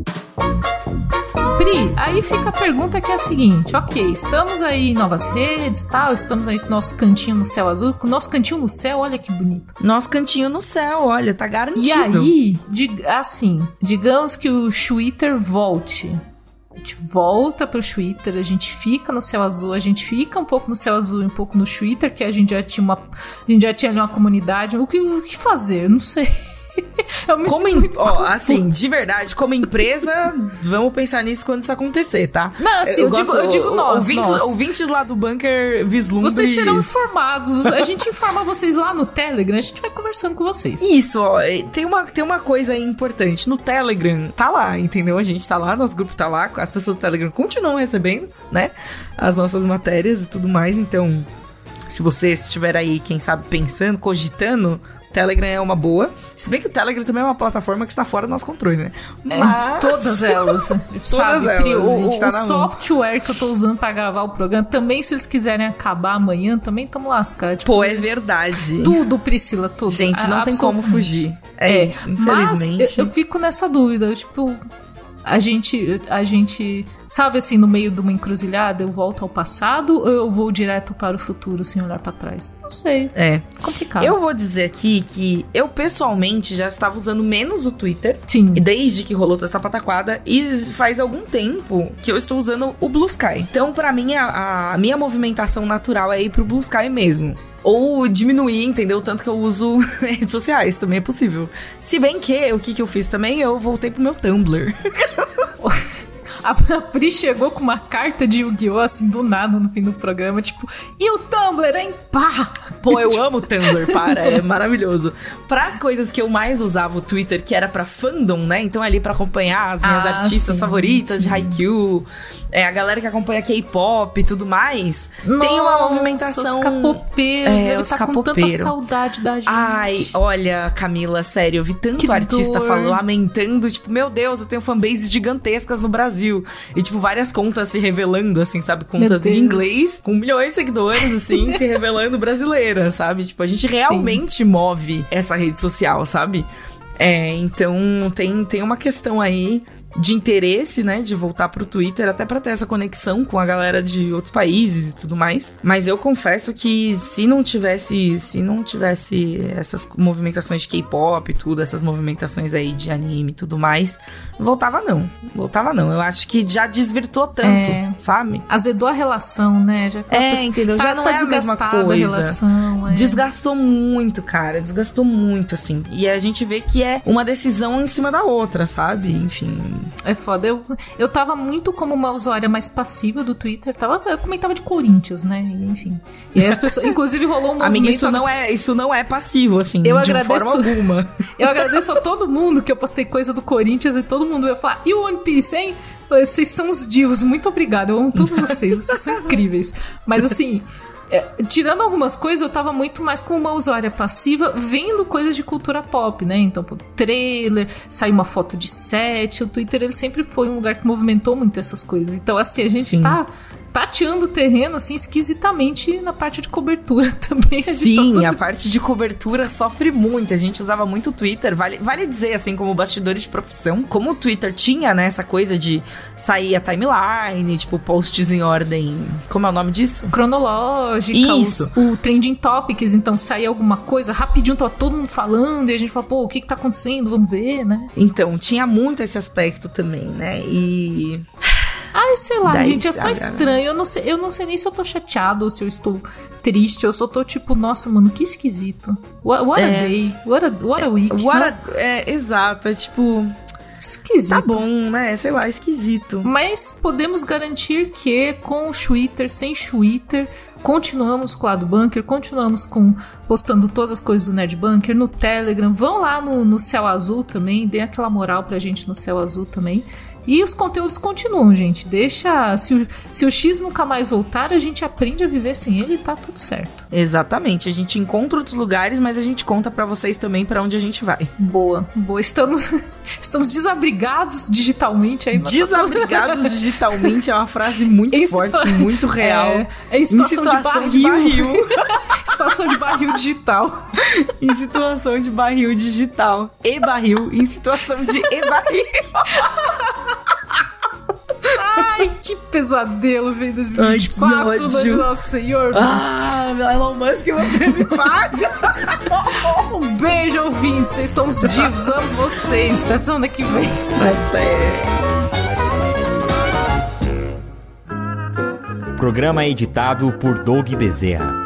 Speaker 2: Pri, aí fica a pergunta que é a seguinte, ok, estamos aí em novas redes, tal, estamos aí com o nosso cantinho no céu azul, com o nosso cantinho no céu, olha que bonito.
Speaker 1: Nosso cantinho no céu, olha, tá garantido.
Speaker 2: E aí, dig- assim, digamos que o Twitter volte, a gente volta pro Twitter, a gente fica no céu azul, a gente fica um pouco no céu azul e um pouco no Twitter, que a gente já tinha uma, a gente já tinha ali uma comunidade, o que, o que fazer? Eu não sei. Eu me
Speaker 1: Como
Speaker 2: sinto
Speaker 1: em, ó, assim, de verdade, como empresa, vamos pensar nisso quando isso acontecer, tá?
Speaker 2: Não, assim, eu, eu digo,
Speaker 1: gosto,
Speaker 2: eu digo nós,
Speaker 1: ouvintes,
Speaker 2: nós.
Speaker 1: ouvintes lá do bunker vislumbre.
Speaker 2: Vocês serão informados. A gente informa vocês lá no Telegram, a gente vai conversando com vocês.
Speaker 1: Isso, ó, tem uma, tem uma coisa aí importante. No Telegram, tá lá, entendeu? A gente tá lá, nosso grupo tá lá, as pessoas do Telegram continuam recebendo, né? As nossas matérias e tudo mais, então... Se você estiver aí, quem sabe, pensando, cogitando... Telegram é uma boa. Se bem que o Telegram também é uma plataforma que está fora do nosso controle, né?
Speaker 2: É,
Speaker 1: Mas...
Speaker 2: todas elas.
Speaker 1: Todas
Speaker 2: sabe,
Speaker 1: elas.
Speaker 2: Pri, o,
Speaker 1: a gente tá
Speaker 2: o
Speaker 1: na
Speaker 2: software que eu tô usando pra gravar o programa, também se eles quiserem acabar amanhã, também estamos lascados. Tipo,
Speaker 1: Pô, é verdade.
Speaker 2: Tudo, Priscila, tudo.
Speaker 1: Gente, não tem como fugir. É, é isso, infelizmente.
Speaker 2: Mas eu, eu fico nessa dúvida, tipo... A gente, a gente, sabe assim, no meio de uma encruzilhada, eu volto ao passado ou eu vou direto para o futuro sem olhar para trás? Não sei.
Speaker 1: É.
Speaker 2: Complicado.
Speaker 1: Eu vou dizer aqui que eu, pessoalmente, já estava usando menos o Twitter.
Speaker 2: Sim.
Speaker 1: Desde que rolou toda essa pataquada. E faz algum tempo que eu estou usando o Blue Sky. Então, pra mim, a, a minha movimentação natural é ir pro Blue Sky mesmo. Ou diminuir, entendeu? Tanto que eu uso redes sociais, também é possível. Se bem que, o que, que eu fiz também? Eu voltei pro meu Tumblr.
Speaker 2: A Pri chegou com uma carta de Yu-Gi-Oh! Assim, do nada no fim do programa, tipo, e o Tumblr, hein? Pá!
Speaker 1: Pô, eu amo o Tumblr, para, é maravilhoso. Pras coisas que eu mais usava o Twitter, que era pra fandom, né? Então ali pra acompanhar as minhas
Speaker 2: ah,
Speaker 1: artistas
Speaker 2: sim,
Speaker 1: favoritas
Speaker 2: sim.
Speaker 1: de Haikyuu, é, a galera que acompanha K-pop e tudo mais,
Speaker 2: Nossa,
Speaker 1: tem uma movimentação...
Speaker 2: os capopeiros,
Speaker 1: é,
Speaker 2: ele
Speaker 1: os
Speaker 2: tá
Speaker 1: capopeiro.
Speaker 2: com tanta saudade da gente.
Speaker 1: Ai, olha, Camila, sério, eu vi tanto
Speaker 2: Que
Speaker 1: artista
Speaker 2: dor.
Speaker 1: falando, lamentando, tipo, meu Deus, eu tenho fanbases gigantescas no Brasil. E, tipo, várias contas se revelando, assim, sabe? Contas em inglês, com milhões de seguidores, assim, se revelando brasileira, sabe? Tipo, a gente realmente Sim. move essa rede social, sabe? É, então tem, tem uma questão aí de interesse, né, de voltar pro Twitter, até pra ter essa conexão com a galera de outros países e tudo mais. Mas eu confesso que se não tivesse, se não tivesse essas movimentações de K-pop e tudo, essas movimentações aí de anime e tudo mais, voltava não, voltava não. Eu acho que já desvirtuou tanto,
Speaker 2: é,
Speaker 1: sabe?
Speaker 2: Azedou a relação, né? Já
Speaker 1: é, pessoa, entendeu? Já tá, não tá é a mesma coisa. A relação, é. Desgastou muito, cara, desgastou muito, assim. E a gente vê que é uma decisão em cima da outra, sabe? Enfim...
Speaker 2: É foda. Eu, eu tava muito como uma usuária mais passiva do Twitter. Tava, eu comentava de Corinthians, né? E, enfim. E aí as pessoas... Inclusive rolou um movimento...
Speaker 1: Amiga, isso não é, isso não é passivo, assim,
Speaker 2: eu
Speaker 1: de
Speaker 2: agradeço,
Speaker 1: forma alguma.
Speaker 2: Eu agradeço a todo mundo que eu postei coisa do Corinthians e todo mundo ia falar, e o One Piece, hein? Vocês são os divos. Muito obrigada. Eu amo todos vocês. Vocês são incríveis. Mas, assim... É, tirando algumas coisas, eu tava muito mais como uma usuária passiva, vendo coisas de cultura pop, né? Então, pô, trailer, saiu uma foto de set, o Twitter, ele sempre foi um lugar que movimentou muito essas coisas. Então, assim, a gente Sim. tá tateando o terreno, assim, esquisitamente na parte de cobertura também.
Speaker 1: Sim,
Speaker 2: todo...
Speaker 1: a parte de cobertura sofre muito. A gente usava muito o Twitter. Vale, vale dizer, assim, como bastidores de profissão, como o Twitter tinha, né, essa coisa de sair a timeline, tipo, posts em ordem... Como é o nome disso?
Speaker 2: Cronológica.
Speaker 1: Isso.
Speaker 2: Os, o Trending Topics, então, saía alguma coisa, rapidinho tava todo mundo falando, e a gente fala, pô, o que que tá acontecendo? Vamos ver, né?
Speaker 1: Então, tinha muito esse aspecto também, né? E...
Speaker 2: Ai, sei lá,
Speaker 1: Daí
Speaker 2: gente, é só estranho. Eu não, sei, eu não sei nem se eu tô chateado ou se eu estou triste. Eu só tô tipo, nossa, mano, que esquisito. What, what
Speaker 1: é.
Speaker 2: a day. What a, what a week.
Speaker 1: What a, é, exato, é tipo...
Speaker 2: Esquisito.
Speaker 1: Tá bom, né? Sei lá, esquisito.
Speaker 2: Mas podemos garantir que com o Twitter, sem Twitter, continuamos com o Lado Bunker, continuamos com postando todas as coisas do Nerd Bunker no Telegram. Vão lá no, no Céu Azul também, dê aquela moral pra gente no Céu Azul também. E os conteúdos continuam, gente. Deixa... Se o, se o X nunca mais voltar, a gente aprende a viver sem ele e tá tudo certo.
Speaker 1: Exatamente. A gente encontra outros lugares, mas a gente conta pra vocês também pra onde a gente vai.
Speaker 2: Boa. Boa. Estamos, estamos desabrigados digitalmente. Aí,
Speaker 1: desabrigados digitalmente é uma frase muito em forte, situa... muito real.
Speaker 2: É, é em situação, em situação de barril. De barril. Situação de barril digital.
Speaker 1: Em situação de barril digital. E barril em situação de e barril.
Speaker 2: Ai, que pesadelo, veio dois mil e vinte e quatro,
Speaker 1: Ai,
Speaker 2: que ódio. Nosso Senhor.
Speaker 1: Ah, Elon Musk, você me paga.
Speaker 2: Um beijo, ouvintes. Vocês são os divos. Amo vocês. Até semana que vem.
Speaker 1: Até.
Speaker 6: Programa editado por Doug Bezerra.